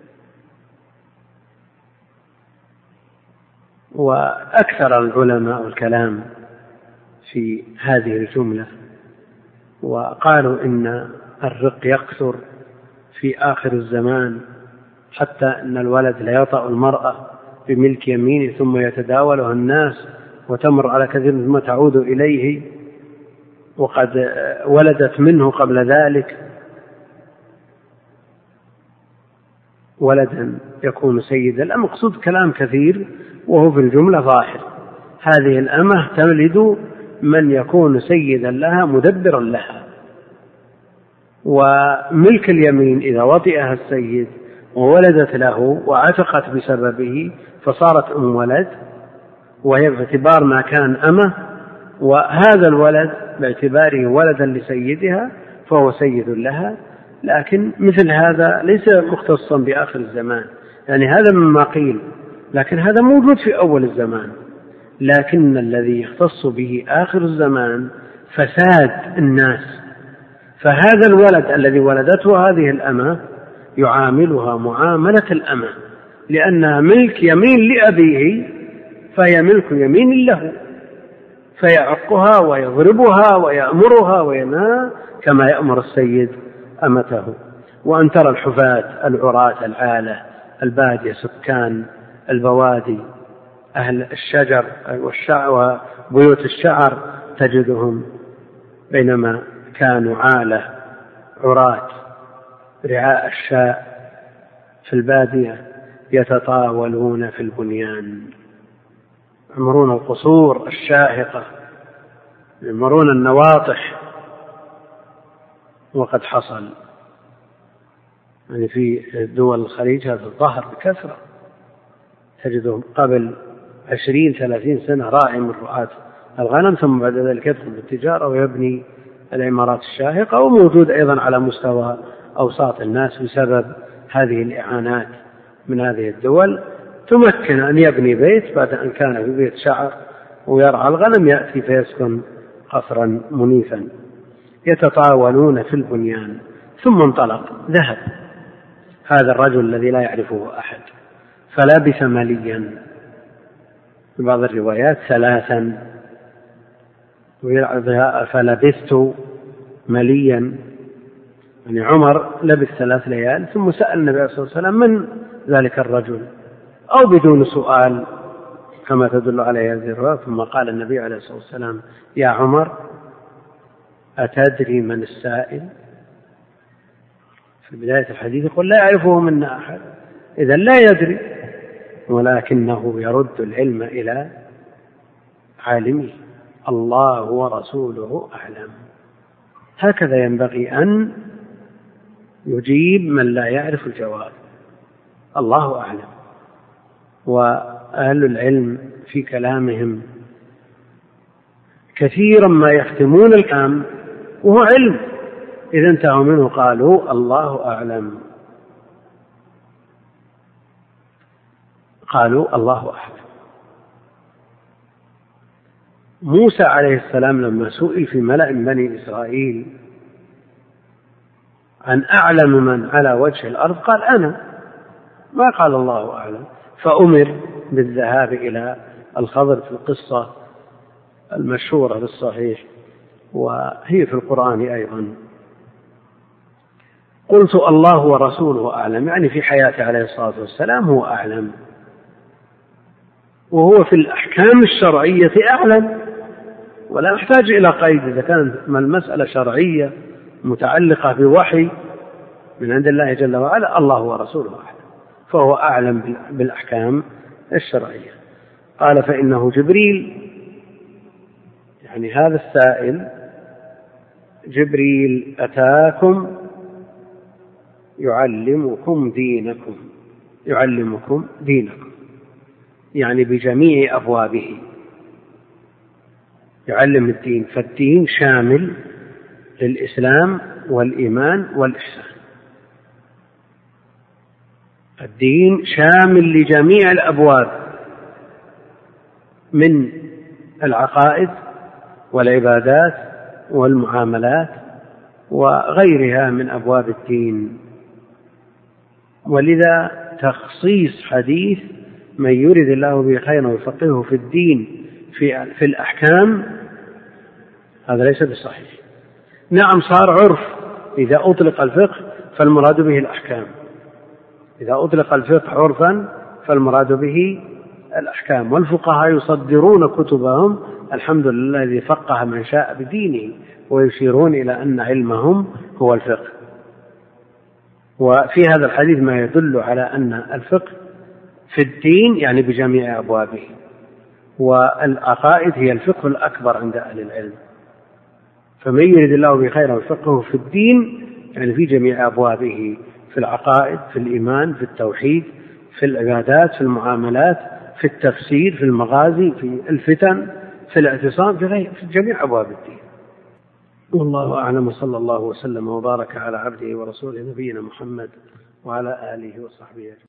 وأكثر العلماء الكلام في هذه الجملة، وقالوا إن الرق يكثر في آخر الزمان حتى أن الولد لا يطأ المرأة بملك يمينه ثم يتداولها الناس وتمر على كثير ثم تعود إليه وقد ولدت منه قبل ذلك ولدا يكون سيدا. المقصود كلام كثير وهو في الجملة ظاهر، هذه الأمة تولد من يكون سيدا لها مدبرا لها. وملك اليمين إذا وطئها السيد وولدت له وعتقت بسببه فصارت أم ولد، وهي باعتبار ما كان أمه، وهذا الولد باعتباره ولدا لسيدها فهو سيد لها. لكن مثل هذا ليس مختصا بآخر الزمان، يعني هذا مما قيل، لكن هذا موجود في أول الزمان. لكن الذي يختص به آخر الزمان فساد الناس، فهذا الولد الذي ولدته هذه الأمة يعاملها معاملة الأمة، لأنها ملك يمين لأبيه فهي ملك يمين له، فيعقها ويضربها ويأمرها وينهى كما يأمر السيد أمته. وأن ترى الحفاة العراة العالة البادية سكان البوادي أهل الشجر والشعر وبيوت الشعر تجدهم بينما كانوا عالة عراة رعاء الشاء في البادية يتطاولون في البنيان، يعمرون القصور الشاهقة، يعمرون النواطح. وقد حصل يعني في دول الخليج هذا الظهر بكثرة، تجدهم قبل عشرين ثلاثين سنة راعي من رعاة الغنم، ثم بعد ذلك يدخل بالتجارة ويبني العمارات الشاهقة، وموجود أيضا على مستوى أوساط الناس بسبب هذه الإعانات من هذه الدول. تمكن أن يبني بيت بعد أن كان في بيت شعر ويرعى الغنم، يأتي فيسكن قصرا منيفا. يتطاولون في البنيان. ثم انطلق ذهب هذا الرجل الذي لا يعرفه أحد فلبث مليا، في بعض الروايات ثلاثا، فلبثت مليا، يعني عمر لبث ثلاث ليال. ثم سأل النبي عليه الصلاة والسلام من ذلك الرجل، أو بدون سؤال كما تدل عليه هذه الرواية. ثم قال النبي عليه الصلاة والسلام يا عمر أتدري من السائل؟ في بداية الحديث يقول لا يعرفه منا أحد، إذا لا يدري، ولكنه يرد العلم إلى عالمه، الله ورسوله أعلم. هكذا ينبغي أن يجيب من لا يعرف الجواب، الله أعلم. وأهل العلم في كلامهم كثيرا ما يختمون الكلام وهو علم، إذا انتهوا منه قالوا الله أعلم، قالوا الله أعلم. موسى عليه السلام لما سئل في ملأ بني إسرائيل عن أعلم من على وجه الأرض قال أنا، ما قال الله أعلم، فأمر بالذهاب إلى الخضر في القصة المشهورة بالصحيح وهي في القرآن أيضا. قلت الله ورسوله أعلم، يعني في حياته عليه الصلاة والسلام هو أعلم، وهو في الأحكام الشرعية أعلم، ولا نحتاج إلى قيد. إذا كانت المسألة شرعية متعلقة بوحي من عند الله جل وعلا الله ورسوله أعلم، فهو أعلم بالأحكام الشرعية. قال فإنه جبريل، يعني هذا السائل جبريل أتاكم يعلمكم دينكم، يعلمكم دينكم يعني بجميع أبوابه، يعلم الدين، فالدين شامل للإسلام والإيمان والإحسان. الدين شامل لجميع الأبواب من العقائد والعبادات والمعاملات وغيرها من أبواب الدين. ولذا تخصيص حديث من يرد الله به خيرا ويفقهه في الدين في, في الأحكام هذا ليس بصحيح. نعم صار عرف، إذا أطلق الفقه فالمراد به الأحكام، إذا أطلق الفقه عرفا فالمراد به الأحكام، والفقهاء يصدرون كتبهم الحمد لله الذي فقه من شاء بدينه، ويشيرون إلى أن علمهم هو الفقه. وفي هذا الحديث ما يدل على أن الفقه في الدين يعني بجميع أبوابه، والعقائد هي الفقه الأكبر عند أهل العلم. فمن يرد الله به خيرا ويفقهه في الدين يعني في جميع أبوابه، في العقائد، في الإيمان، في التوحيد، في العبادات، في المعاملات، في التفسير، في المغازي، في الفتن، في الاعتصام، في جميع أبواب الدين. والله أعلم، صلى الله وسلم وبارك على عبده ورسوله نبينا محمد وعلى آله وصحبه أجمعين.